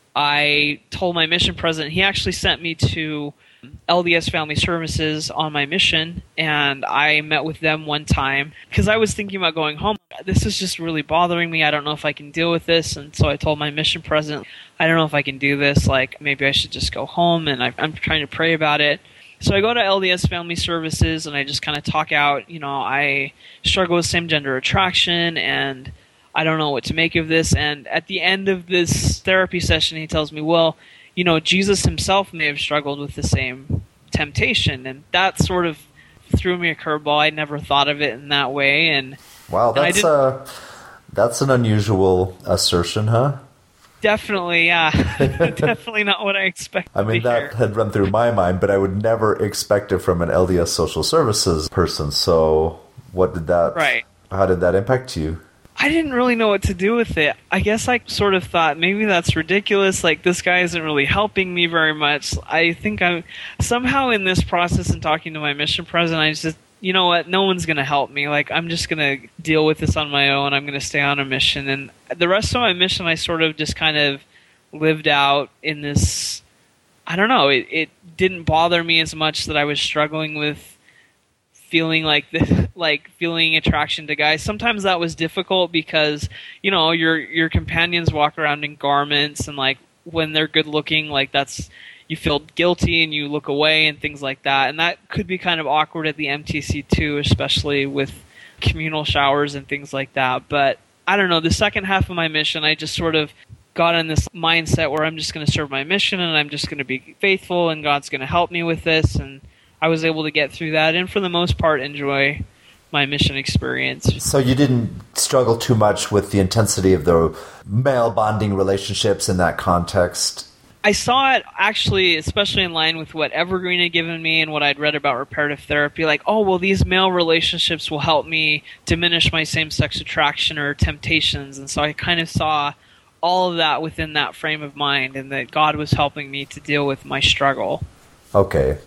Speaker 3: I told my mission president, he actually sent me to L D S Family Services on my mission, and I met with them one time because I was thinking about going home. This is just really bothering me. I don't know if I can deal with this. And so I told my mission president, I don't know if I can do this. Like, maybe I should just go home, and I, I'm trying to pray about it. So I go to L D S Family Services, and I just kind of talk out, you know, I struggle with same-gender attraction, and I don't know what to make of this. And at the end of this therapy session, he tells me, well, you know, Jesus himself may have struggled with the same temptation. And that sort of threw me a curveball. I never thought of it in that way. And
Speaker 2: wow, that's, uh, that's an unusual assertion, huh?
Speaker 3: Definitely, yeah. Definitely not what I expected.
Speaker 2: I mean, that had run through my mind, but I would never expect it from an L D S Social Services person. So what did that,
Speaker 3: right.
Speaker 2: How did that impact you?
Speaker 3: I didn't really know what to do with it. I guess I sort of thought, maybe that's ridiculous. Like, this guy isn't really helping me very much. I think I'm somehow in this process and talking to my mission president, I just, you know what, no one's going to help me. Like, I'm just going to deal with this on my own. I'm going to stay on a mission. And the rest of my mission, I sort of just kind of lived out in this, I don't know, it, it didn't bother me as much that I was struggling with feeling like the, like feeling attraction to guys. Sometimes that was difficult because, you know, your your companions walk around in garments, and like when they're good looking, like that's, you feel guilty and you look away and things like that. And that could be kind of awkward at the M T C too, especially with communal showers and things like that. But I don't know, the second half of my mission, I just sort of got in this mindset where I'm just going to serve my mission, and I'm just going to be faithful, and God's going to help me with this. And I was able to get through that, and for the most part enjoy my mission experience.
Speaker 2: So you didn't struggle too much with the intensity of the male bonding relationships in that context?
Speaker 3: I saw it actually, especially in line with what Evergreen had given me and what I'd read about reparative therapy, like, oh, well, these male relationships will help me diminish my same-sex attraction or temptations. And so I kind of saw all of that within that frame of mind, and that God was helping me to deal with my struggle.
Speaker 2: Okay.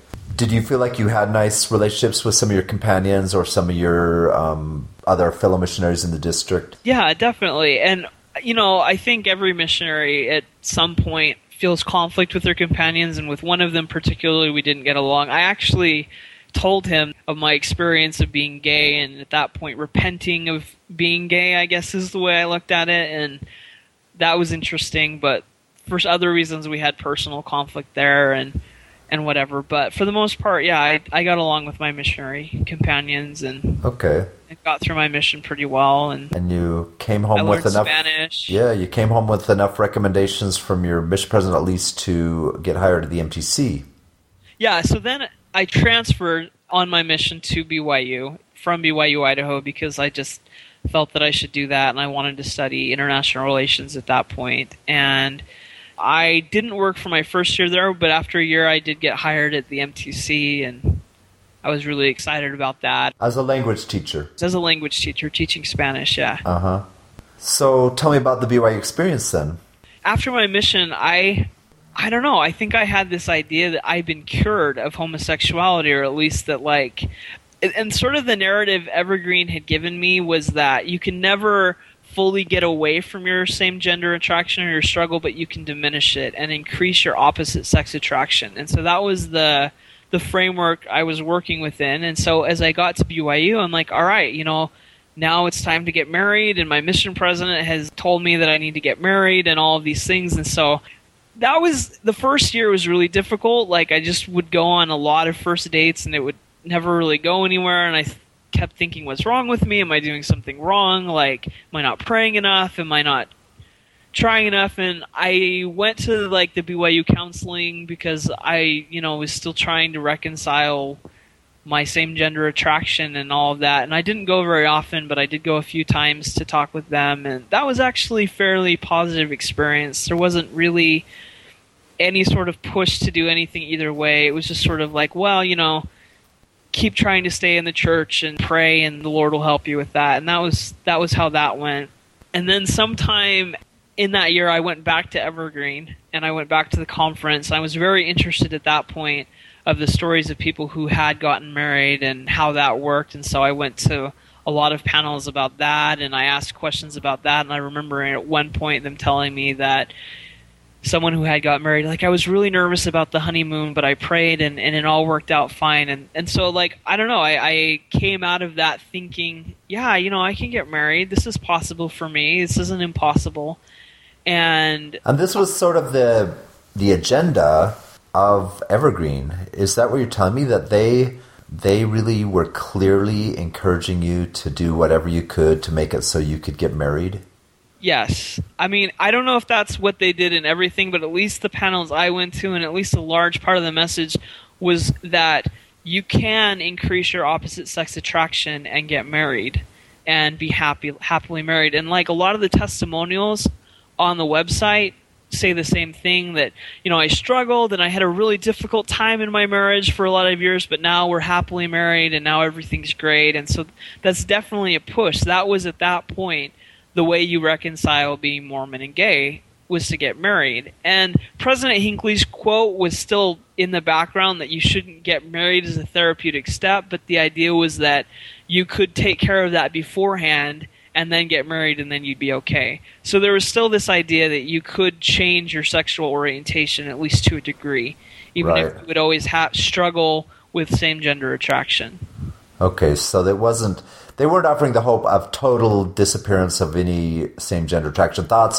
Speaker 2: Did you feel like you had nice relationships with some of your companions or some of your um, other fellow missionaries in the district?
Speaker 3: Yeah, definitely. And, you know, I think every missionary at some point feels conflict with their companions, and with one of them particularly, we didn't get along. I actually told him of my experience of being gay, and at that point repenting of being gay, I guess is the way I looked at it, and that was interesting. But for other reasons, we had personal conflict there and and whatever. But for the most part, yeah, I, I got along with my missionary companions, and
Speaker 2: okay,
Speaker 3: I got through my mission pretty well. And
Speaker 2: and you came home
Speaker 3: I
Speaker 2: with
Speaker 3: learned
Speaker 2: enough
Speaker 3: Spanish.
Speaker 2: Yeah, you came home with enough recommendations from your mission president, at least, to get hired at the M T C.
Speaker 3: Yeah, so then I transferred on my mission to B Y U from B Y U Idaho because I just felt that I should do that, and I wanted to study international relations at that point. And I didn't work for my first year there, but after a year I did get hired at the M T C, and I was really excited about that.
Speaker 2: As a language teacher?
Speaker 3: As a language teacher, teaching Spanish, yeah.
Speaker 2: Uh-huh. So tell me about the B Y U experience then. After
Speaker 3: my mission, I... I don't know. I think I had this idea that I'd been cured of homosexuality, or at least that, like, and sort of the narrative Evergreen had given me was that you can never fully get away from your same gender attraction or your struggle, but you can diminish it and increase your opposite sex attraction. And so that was the the framework I was working within. And so as I got to B Y U, I'm like, all right, you know, now it's time to get married, and my mission president has told me that I need to get married and all of these things. And so that was, the first year was really difficult. Like, I just would go on a lot of first dates, and it would never really go anywhere, and I kept thinking, what's wrong with me? Am I doing something wrong? Like, am I not praying enough? Am I not trying enough? And I went to, like, the B Y U counseling because I, you know, was still trying to reconcile my same-gender attraction and all of that. And I didn't go very often, but I did go a few times to talk with them, and that was actually a fairly positive experience. There wasn't really any sort of push to do anything either way. It was just sort of like, well, you know, keep trying to stay in the church and pray, and the Lord will help you with that. And that was that was how that went. And then sometime in that year, I went back to Evergreen, and I went back to the conference. I was very interested at that point of the stories of people who had gotten married and how that worked. And so I went to a lot of panels about that, and I asked questions about that. And I remember at one point them telling me that someone who had got married, like, I was really nervous about the honeymoon, but I prayed and, and it all worked out fine. And, and so, like, I don't know, I, I came out of that thinking, yeah, you know, I can get married. This is possible for me. This isn't impossible. And
Speaker 2: and this was sort of the the agenda of Evergreen. Is that what you're telling me, that they they really were clearly encouraging you to do whatever you could to make it so you could get married?
Speaker 3: Yes. I mean, I don't know if that's what they did in everything, but at least the panels I went to, and at least a large part of the message, was that you can increase your opposite sex attraction and get married and be happy happily married. And like a lot of the testimonials on the website say the same thing, that, you know, I struggled and I had a really difficult time in my marriage for a lot of years, but now we're happily married and now everything's great. And so that's definitely a push. That was at that point the way you reconcile being Mormon and gay, was to get married. And President Hinckley's quote was still in the background, that you shouldn't get married as a therapeutic step, but the idea was that you could take care of that beforehand and then get married, and then you'd be okay. So there was still this idea that you could change your sexual orientation, at least to a degree, even
Speaker 2: right.
Speaker 3: if you would always have struggle with same-gender attraction.
Speaker 2: Okay, so there wasn't, they weren't offering the hope of total disappearance of any same-gender attraction thoughts,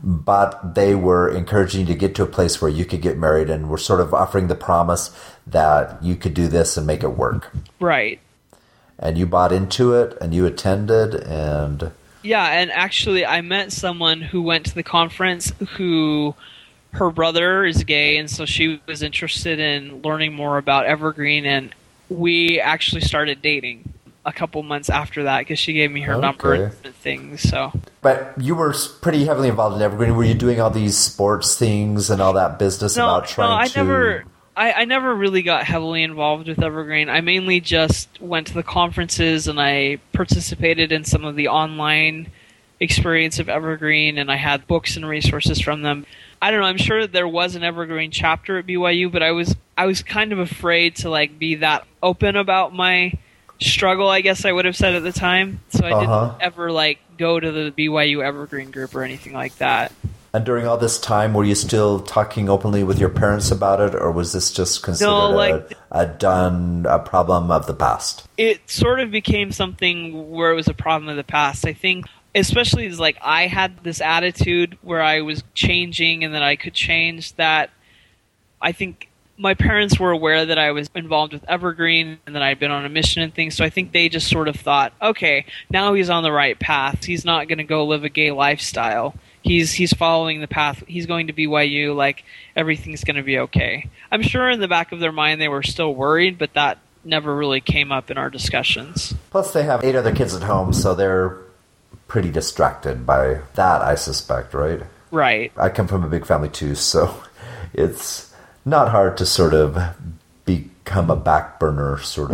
Speaker 2: but they were encouraging you to get to a place where you could get married, and were sort of offering the promise that you could do this and make it work.
Speaker 3: Right.
Speaker 2: And you bought into it, and you attended, and...
Speaker 3: Yeah, and actually I met someone who went to the conference who, her brother is gay, and so she was interested in learning more about Evergreen, and we actually started dating a couple months after that, because she gave me her okay. number and different things. So,
Speaker 2: but you were pretty heavily involved in Evergreen. Were you doing all these sports things and all that business
Speaker 3: no,
Speaker 2: about trying
Speaker 3: no, I
Speaker 2: to...
Speaker 3: Never, I, I never really got heavily involved with Evergreen. I mainly just went to the conferences, and I participated in some of the online experience of Evergreen, and I had books and resources from them. I don't know, I'm sure that there was an Evergreen chapter at B Y U, but I was I was kind of afraid to like be that open about my struggle, I guess I would have said at the time. So I
Speaker 2: Uh-huh.
Speaker 3: didn't ever like go to the B Y U Evergreen group or anything like that.
Speaker 2: And during all this time, were you still talking openly with your parents about it, or was this just considered
Speaker 3: No, like-
Speaker 2: a, a done a problem of the past?
Speaker 3: It sort of became something where it was a problem of the past. I think, especially as like I had this attitude where I was changing and that I could change, that I think my parents were aware that I was involved with Evergreen and that I'd been on a mission and things. So I think they just sort of thought, okay, now he's on the right path. He's not going to go live a gay lifestyle. He's he's following the path. He's going to B Y U. Like, everything's going to be okay. I'm sure in the back of their mind they were still worried, but that never really came up in our discussions.
Speaker 2: Plus, they have eight other kids at home, so they're pretty distracted by that, I suspect, right?
Speaker 3: Right.
Speaker 2: I come from a big family too, so it's not hard to sort of become a back burner sort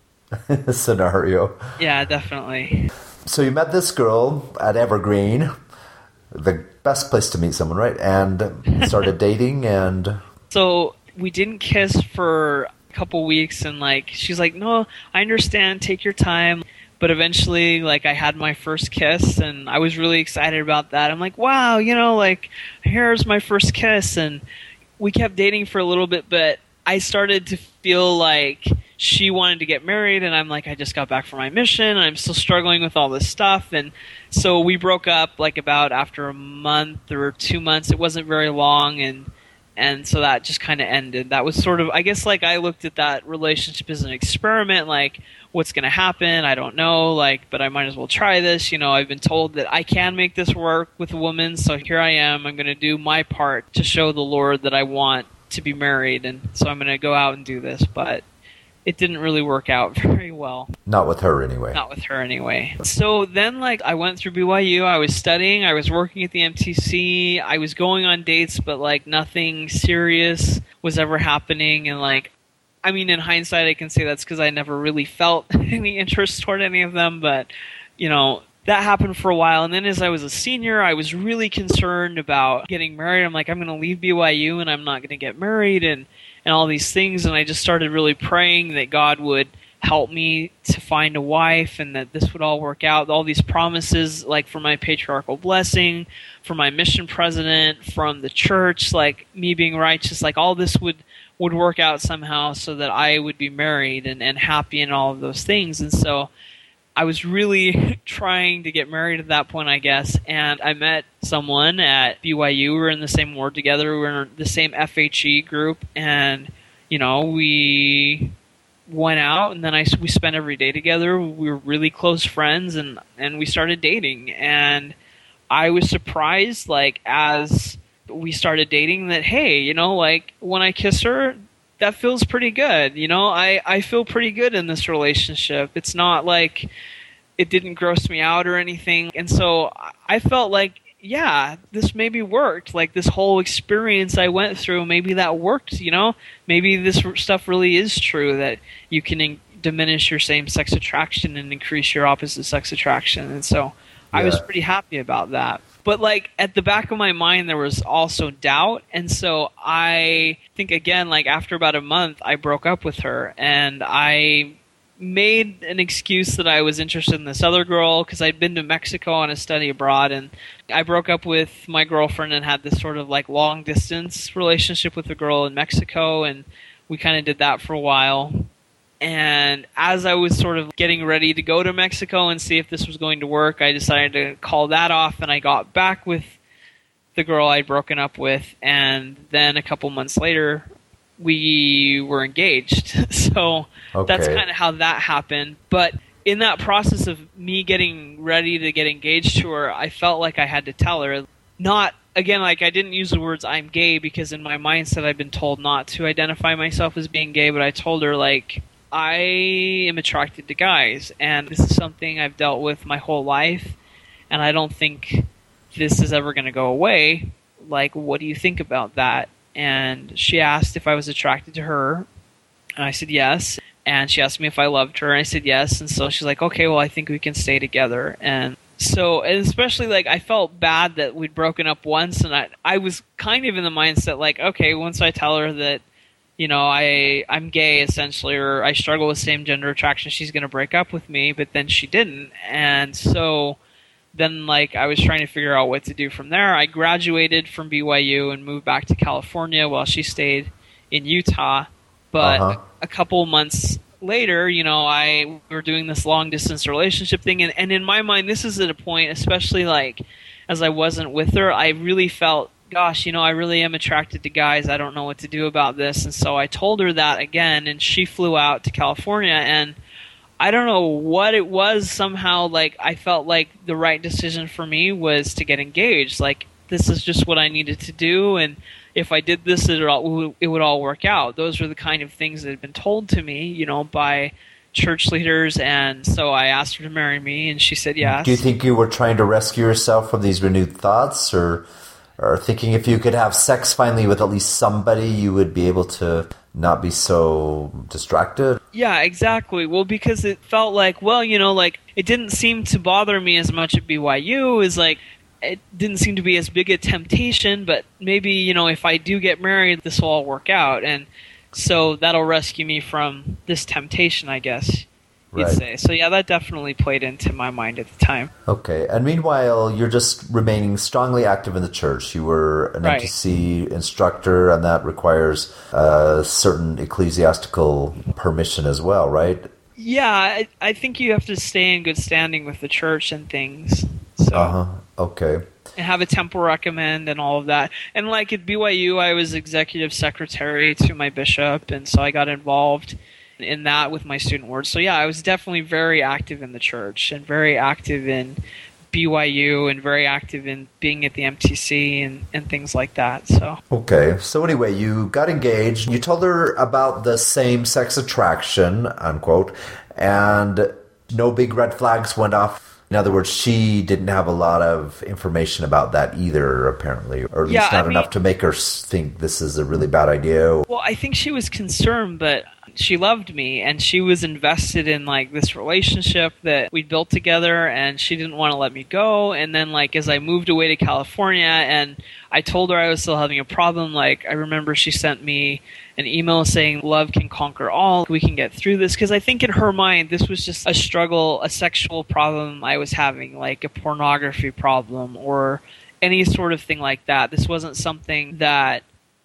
Speaker 2: of scenario.
Speaker 3: Yeah, definitely.
Speaker 2: So you met this girl at Evergreen, the best place to meet someone, right? And started dating, and
Speaker 3: So we didn't kiss for a couple weeks, and like she's like, no, I understand, take your time. But eventually, like, I had my first kiss, and I was really excited about that. I'm like, wow, you know, like, here's my first kiss. And we kept dating for a little bit, but I started to feel like she wanted to get married, and I'm like, I just got back from my mission, and I'm still struggling with all this stuff. And so we broke up, like, about after a month or two months. It wasn't very long, and and so that just kind of ended. That was sort of, I guess, like, I looked at that relationship as an experiment, like, what's going to happen? I don't know, like, but I might as well try this. You know, I've been told that I can make this work with a woman, so here I am. I'm going to do my part to show the Lord that I want to be married, and so I'm going to go out and do this, but it didn't really work out very well.
Speaker 2: not with her anyway.
Speaker 3: Not with her anyway. So then, like, I went through B Y U, I was studying, I was working at the M T C, I was going on dates, but, like, nothing serious was ever happening, and, like, I mean, in hindsight, I can say that's because I never really felt any interest toward any of them, but, you know, that happened for a while. And then as I was a senior, I was really concerned about getting married. I'm like, I'm going to leave B Y U and I'm not going to get married and, and all these things. And I just started really praying that God would help me to find a wife and that this would all work out. All these promises, like for my patriarchal blessing, for my mission president, from the church, like me being righteous, like all this would would work out somehow so that I would be married and, and happy and all of those things. And so I was really trying to get married at that point, I guess, and I met someone at B Y U. We were in the same ward together. We were in the same F H E group, and, you know, we went out, and then I, we spent every day together. We were really close friends, and, and we started dating. And I was surprised, like, as we started dating, that, hey, you know, like, when I kiss her, that feels pretty good. You know, I, I feel pretty good in this relationship. It's not like it didn't gross me out or anything. And so I felt like, yeah, this maybe worked. Like, this whole experience I went through, maybe that worked, you know? Maybe this stuff really is true, that you can in- diminish your same-sex attraction and increase your opposite-sex attraction. And so yeah. I was pretty happy about that. But, like, at the back of my mind, there was also doubt. And so I think, again, like, after about a month, I broke up with her. And I made an excuse that I was interested in this other girl because I'd been to Mexico on a study abroad. And I broke up with my girlfriend and had this sort of, like, long-distance relationship with a girl in Mexico. And we kind of did that for a while. And as I was sort of getting ready to go to Mexico and see if this was going to work, I decided to call that off, and I got back with the girl I'd broken up with, and then a couple months later, we were engaged. So okay. That's kind of how that happened. But in that process of me getting ready to get engaged to her, I felt like I had to tell her. Not, again, like, I didn't use the words I'm gay because in my mindset I've been told not to identify myself as being gay, but I told her, like, I am attracted to guys, and this is something I've dealt with my whole life, and I don't think this is ever going to go away. Like, what do you think about that? And she asked if I was attracted to her, and I said yes. And she asked me if I loved her, and I said yes. And so she's like, okay, well, I think we can stay together. And So, and especially like I felt bad that we'd broken up once, and I I was kind of in the mindset like, okay, once I tell her that, you know, I I'm gay essentially, or I struggle with same gender attraction, she's going to break up with me. But then she didn't, and so then like I was trying to figure out what to do from there. I graduated from B Y U and moved back to California while she stayed in Utah. But
Speaker 2: Uh-huh.
Speaker 3: a couple months later, you know, I we were doing this long distance relationship thing, and, and in my mind, this is at a point, especially like as I wasn't with her, I really felt, gosh, you know, I really am attracted to guys. I don't know what to do about this, and so I told her that again, and she flew out to California, and I don't know what it was. Somehow, like I felt like the right decision for me was to get engaged. Like this is just what I needed to do, and if I did this, it, all, it would all work out. Those are the kind of things that had been told to me, you know, by church leaders. And so I asked her to marry me, and she said yes.
Speaker 2: Do you think you were trying to rescue yourself from these renewed thoughts, or, or thinking if you could have sex finally with at least somebody, you would be able to not be so distracted?
Speaker 3: Yeah, exactly. Well, because it felt like, well, you know, like it didn't seem to bother me as much at B Y U as like, it didn't seem to be as big a temptation, but maybe, you know, if I do get married, this will all work out. And so that'll rescue me from this temptation, I guess you'd
Speaker 2: Right.
Speaker 3: say. So yeah, that definitely played into my mind at the time.
Speaker 2: Okay. And meanwhile, you're just remaining strongly active in the church. You were an
Speaker 3: Right.
Speaker 2: M T C instructor, and that requires a certain ecclesiastical permission as well, right?
Speaker 3: Yeah, I, I think you have to stay in good standing with the church and things. So.
Speaker 2: Uh-huh. Okay.
Speaker 3: And have a temple recommend and all of that. And like at B Y U, I was executive secretary to my bishop, and so I got involved in that with my student board. So yeah, I was definitely very active in the church and very active in B Y U and very active in being at the M T C and, and things like that. So
Speaker 2: Okay. So anyway, you got engaged. You told her about the same-sex attraction, unquote, and no big red flags went off. In other words, she didn't have a lot of information about that either, apparently, or at least
Speaker 3: Yeah,
Speaker 2: not
Speaker 3: I
Speaker 2: enough
Speaker 3: mean-
Speaker 2: to make her s- think this is a really bad idea.
Speaker 3: well, I think she was concerned, but she loved me and she was invested in like this relationship that we built together, and she didn't want to let me go. And then like as I moved away to California and I told her I was still having a problem, like I remember she sent me an email saying love can conquer all, we can get through this, because I think in her mind this was just a struggle, a sexual problem I was having, like a pornography problem or any sort of thing like that. This wasn't something that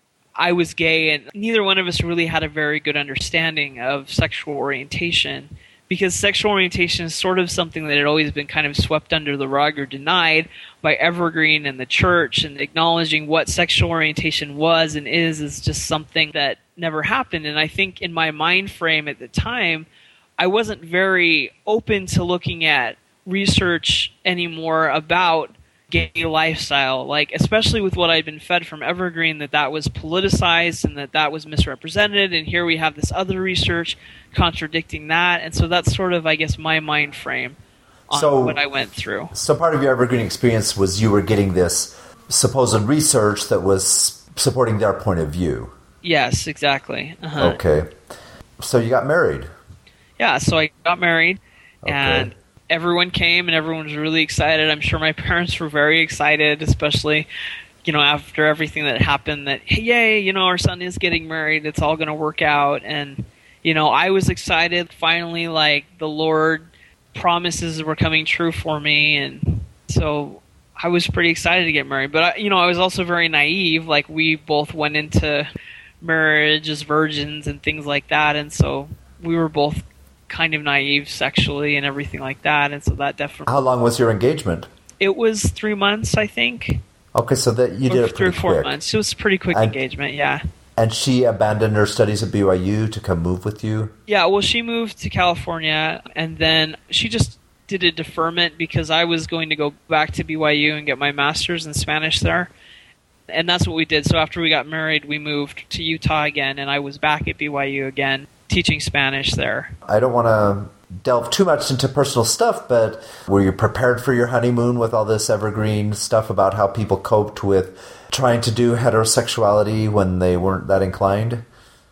Speaker 3: I was gay, and neither one of us really had a very good understanding of sexual orientation, because sexual orientation is sort of something that had always been kind of swept under the rug or denied by Evergreen and the church, and acknowledging what sexual orientation was and is is just something that never happened. And I think in my mind frame at the time, I wasn't very open to looking at research anymore about gay lifestyle, like especially with what I'd been fed from Evergreen, that that was politicized and that that was misrepresented, and here we have this other research contradicting that. And so that's sort of, I guess, my mind frame on
Speaker 2: So-
Speaker 3: what I went through.
Speaker 2: So part of your Evergreen experience was you were getting this supposed research that was supporting their point of view.
Speaker 3: Yes, exactly. Uh-huh.
Speaker 2: Okay. So you got married.
Speaker 3: Yeah, so I got married,
Speaker 2: Okay.
Speaker 3: and everyone came, and everyone was really excited. I'm sure my parents were very excited, especially, you know, after everything that happened, that, hey, yay, you know, our son is getting married. It's all going to work out. And, you know, I was excited. Finally, like, the Lord promises were coming true for me. And so I was pretty excited to get married. But, I, you know, I was also very naive. Like, we both went into marriage as virgins and things like that. And so we were both kind of naive sexually and everything like that, and so that definitely.
Speaker 2: How long was your engagement?
Speaker 3: It was three months, I think.
Speaker 2: Okay, so that you did
Speaker 3: or
Speaker 2: it
Speaker 3: three or
Speaker 2: pretty
Speaker 3: four
Speaker 2: quick.
Speaker 3: months. It was a pretty quick
Speaker 2: And-
Speaker 3: engagement, yeah.
Speaker 2: And she abandoned her studies at B Y U to come move with you?
Speaker 3: Yeah, well, she moved to California, and then she just did a deferment because I was going to go back to B Y U and get my master's in Spanish there. And that's what we did. So after we got married, we moved to Utah again, and I was back at B Y U again, teaching Spanish there.
Speaker 2: I don't want to delve too much into personal stuff, but were you prepared for your honeymoon with all this Evergreen stuff about how people coped with trying to do heterosexuality when they weren't that inclined?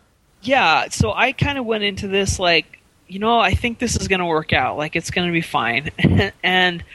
Speaker 3: Yeah, so I kind of went into this like, you know, I think this is going to work out. Like, it's going to be fine. And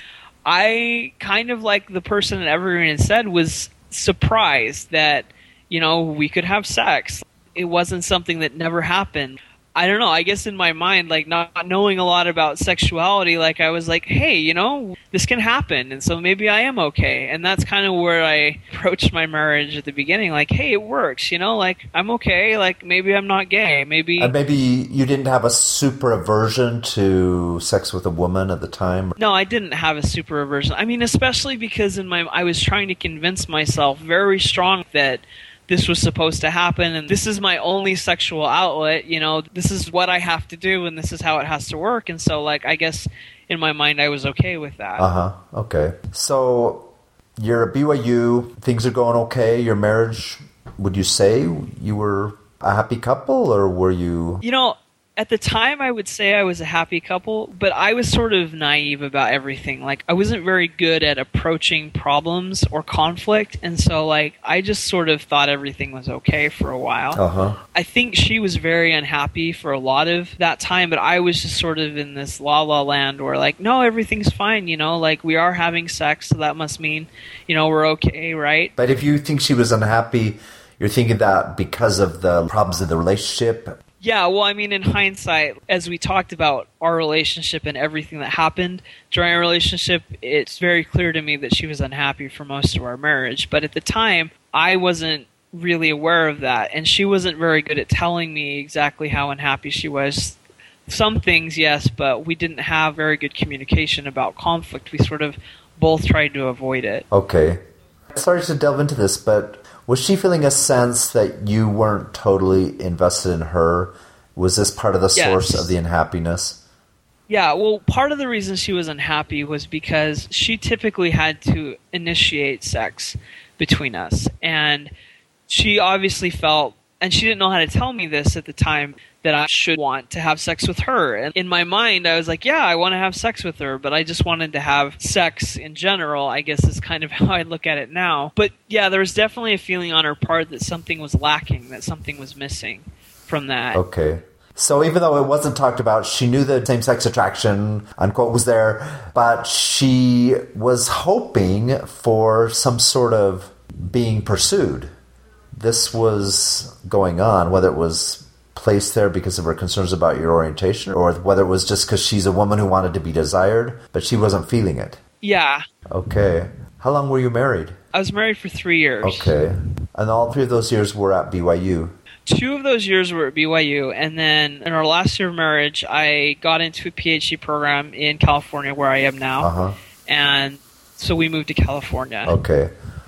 Speaker 3: I kind of, like the person that everyone had said, was surprised that, you know, we could have sex. It wasn't something that never happened. I don't know, I guess in my mind, like, not knowing a lot about sexuality, like, I was like, hey, you know, this can happen, and so maybe I am okay. And that's kind of where I approached my marriage at the beginning, like, hey, it works, you know, like, I'm okay, like, maybe I'm not gay, maybe...
Speaker 2: And maybe you didn't have a super aversion to sex with a woman at the time?
Speaker 3: No, I didn't have a super aversion. I mean, especially because in my I was trying to convince myself very strong that this was supposed to happen, and this is my only sexual outlet, you know, this is what I have to do, and this is how it has to work. And so, like, I guess in my mind I was okay with that.
Speaker 2: Uh-huh, okay. So, you're at B Y U, things are going okay, your marriage, would you say you were a happy couple, or were you...
Speaker 3: You know, at the time I would say I was a happy couple, but I was sort of naive about everything. Like, I wasn't very good at approaching problems or conflict, and so, like, I just sort of thought everything was okay for a while.
Speaker 2: Uh-huh.
Speaker 3: I think she was very unhappy for a lot of that time, but I was just sort of in this la-la land where, like, no, everything's fine, you know? Like, we are having sex, so that must mean, you know, we're okay, right?
Speaker 2: But if you think she was unhappy, you're thinking that because of the problems in the relationship...
Speaker 3: Yeah, well, I mean, in hindsight, as we talked about our relationship and everything that happened during our relationship, it's very clear to me that she was unhappy for most of our marriage. But at the time, I wasn't really aware of that, and she wasn't very good at telling me exactly how unhappy she was. Some things, yes, but we didn't have very good communication about conflict. We sort of both tried to avoid it.
Speaker 2: Okay. Sorry to delve into this, but... was she feeling a sense that you weren't totally invested in her? Was this part of the
Speaker 3: Yes.
Speaker 2: source of the unhappiness?
Speaker 3: Yeah, well, part of the reason she was unhappy was because she typically had to initiate sex between us. And she obviously felt, and she didn't know how to tell me this at the time, that I should want to have sex with her. And in my mind, I was like, yeah, I want to have sex with her, but I just wanted to have sex in general, I guess is kind of how I look at it now. But yeah, there was definitely a feeling on her part that something was lacking, that something was missing from that.
Speaker 2: Okay. So even though it wasn't talked about, she knew that same-sex attraction, unquote, was there, but she was hoping for some sort of being pursued. This was going on, whether it was placed there because of her concerns about your orientation, or whether it was just because she's a woman who wanted to be desired, but she wasn't feeling it.
Speaker 3: Yeah.
Speaker 2: Okay. How long were you married?
Speaker 3: I was married for three years.
Speaker 2: Okay. And all three of those years were at B Y U?
Speaker 3: Two of those years were at B Y U, and then in our last year of marriage, I got into a PhD program in California, where I am now,
Speaker 2: Uh-huh.
Speaker 3: and so we moved to California.
Speaker 2: Okay.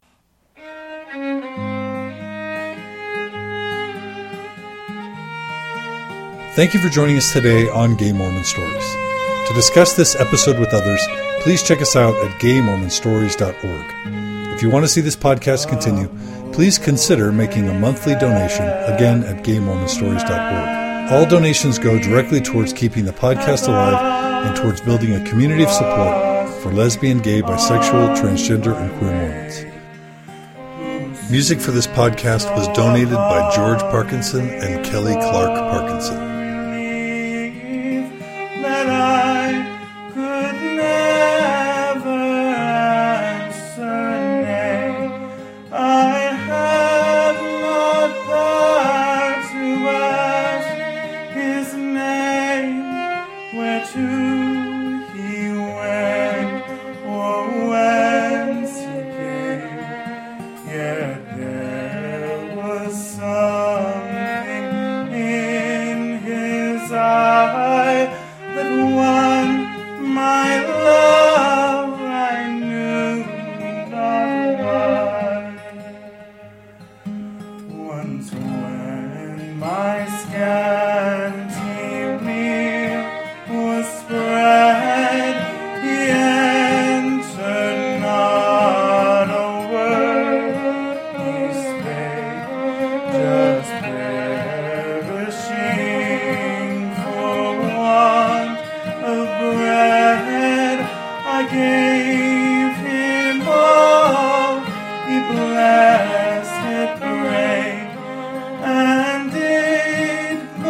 Speaker 1: Thank you for joining us today on Gay Mormon Stories. To discuss this episode with others, please check us out at gay mormon stories dot org. If you want to see this podcast continue, please consider making a monthly donation, again at gay mormon stories dot org. All donations go directly towards keeping the podcast alive and towards building a community of support for lesbian, gay, bisexual, transgender, and queer Mormons. Music for this podcast was donated by George Parkinson and Kelly Clark Parkinson.
Speaker 4: That I could never answer nay. I had not power to ask his name, where to he went, or whence he came. Yet there was something in his eye that won my love, I knew not why. Once when my scanty meal was spread, he entered not a word. He spake, just perishing for want of bread. I gave him all, he blessed it, prayed, and did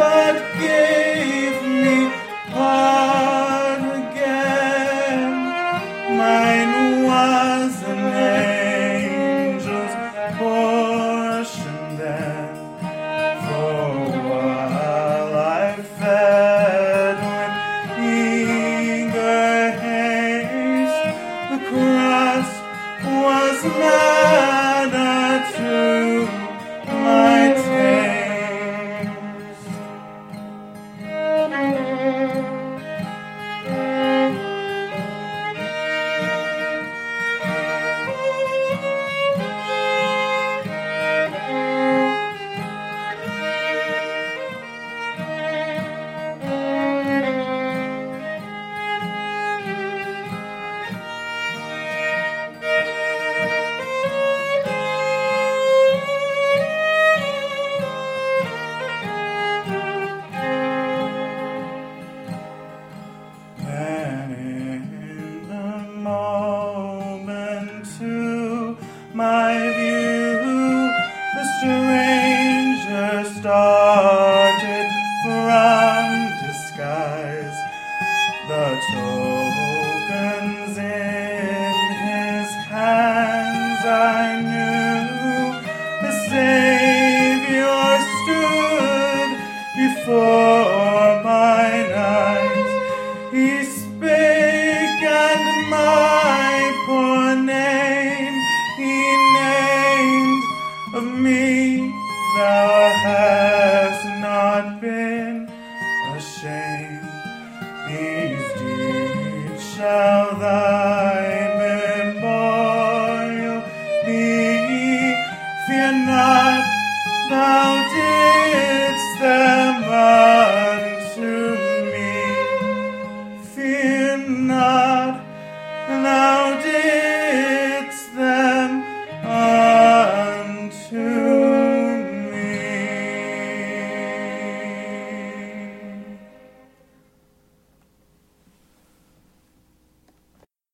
Speaker 4: started from disguise. The tokens in his hands I knew. The Savior stood before mine eyes. He spake and my poor name he named. Of me thou hast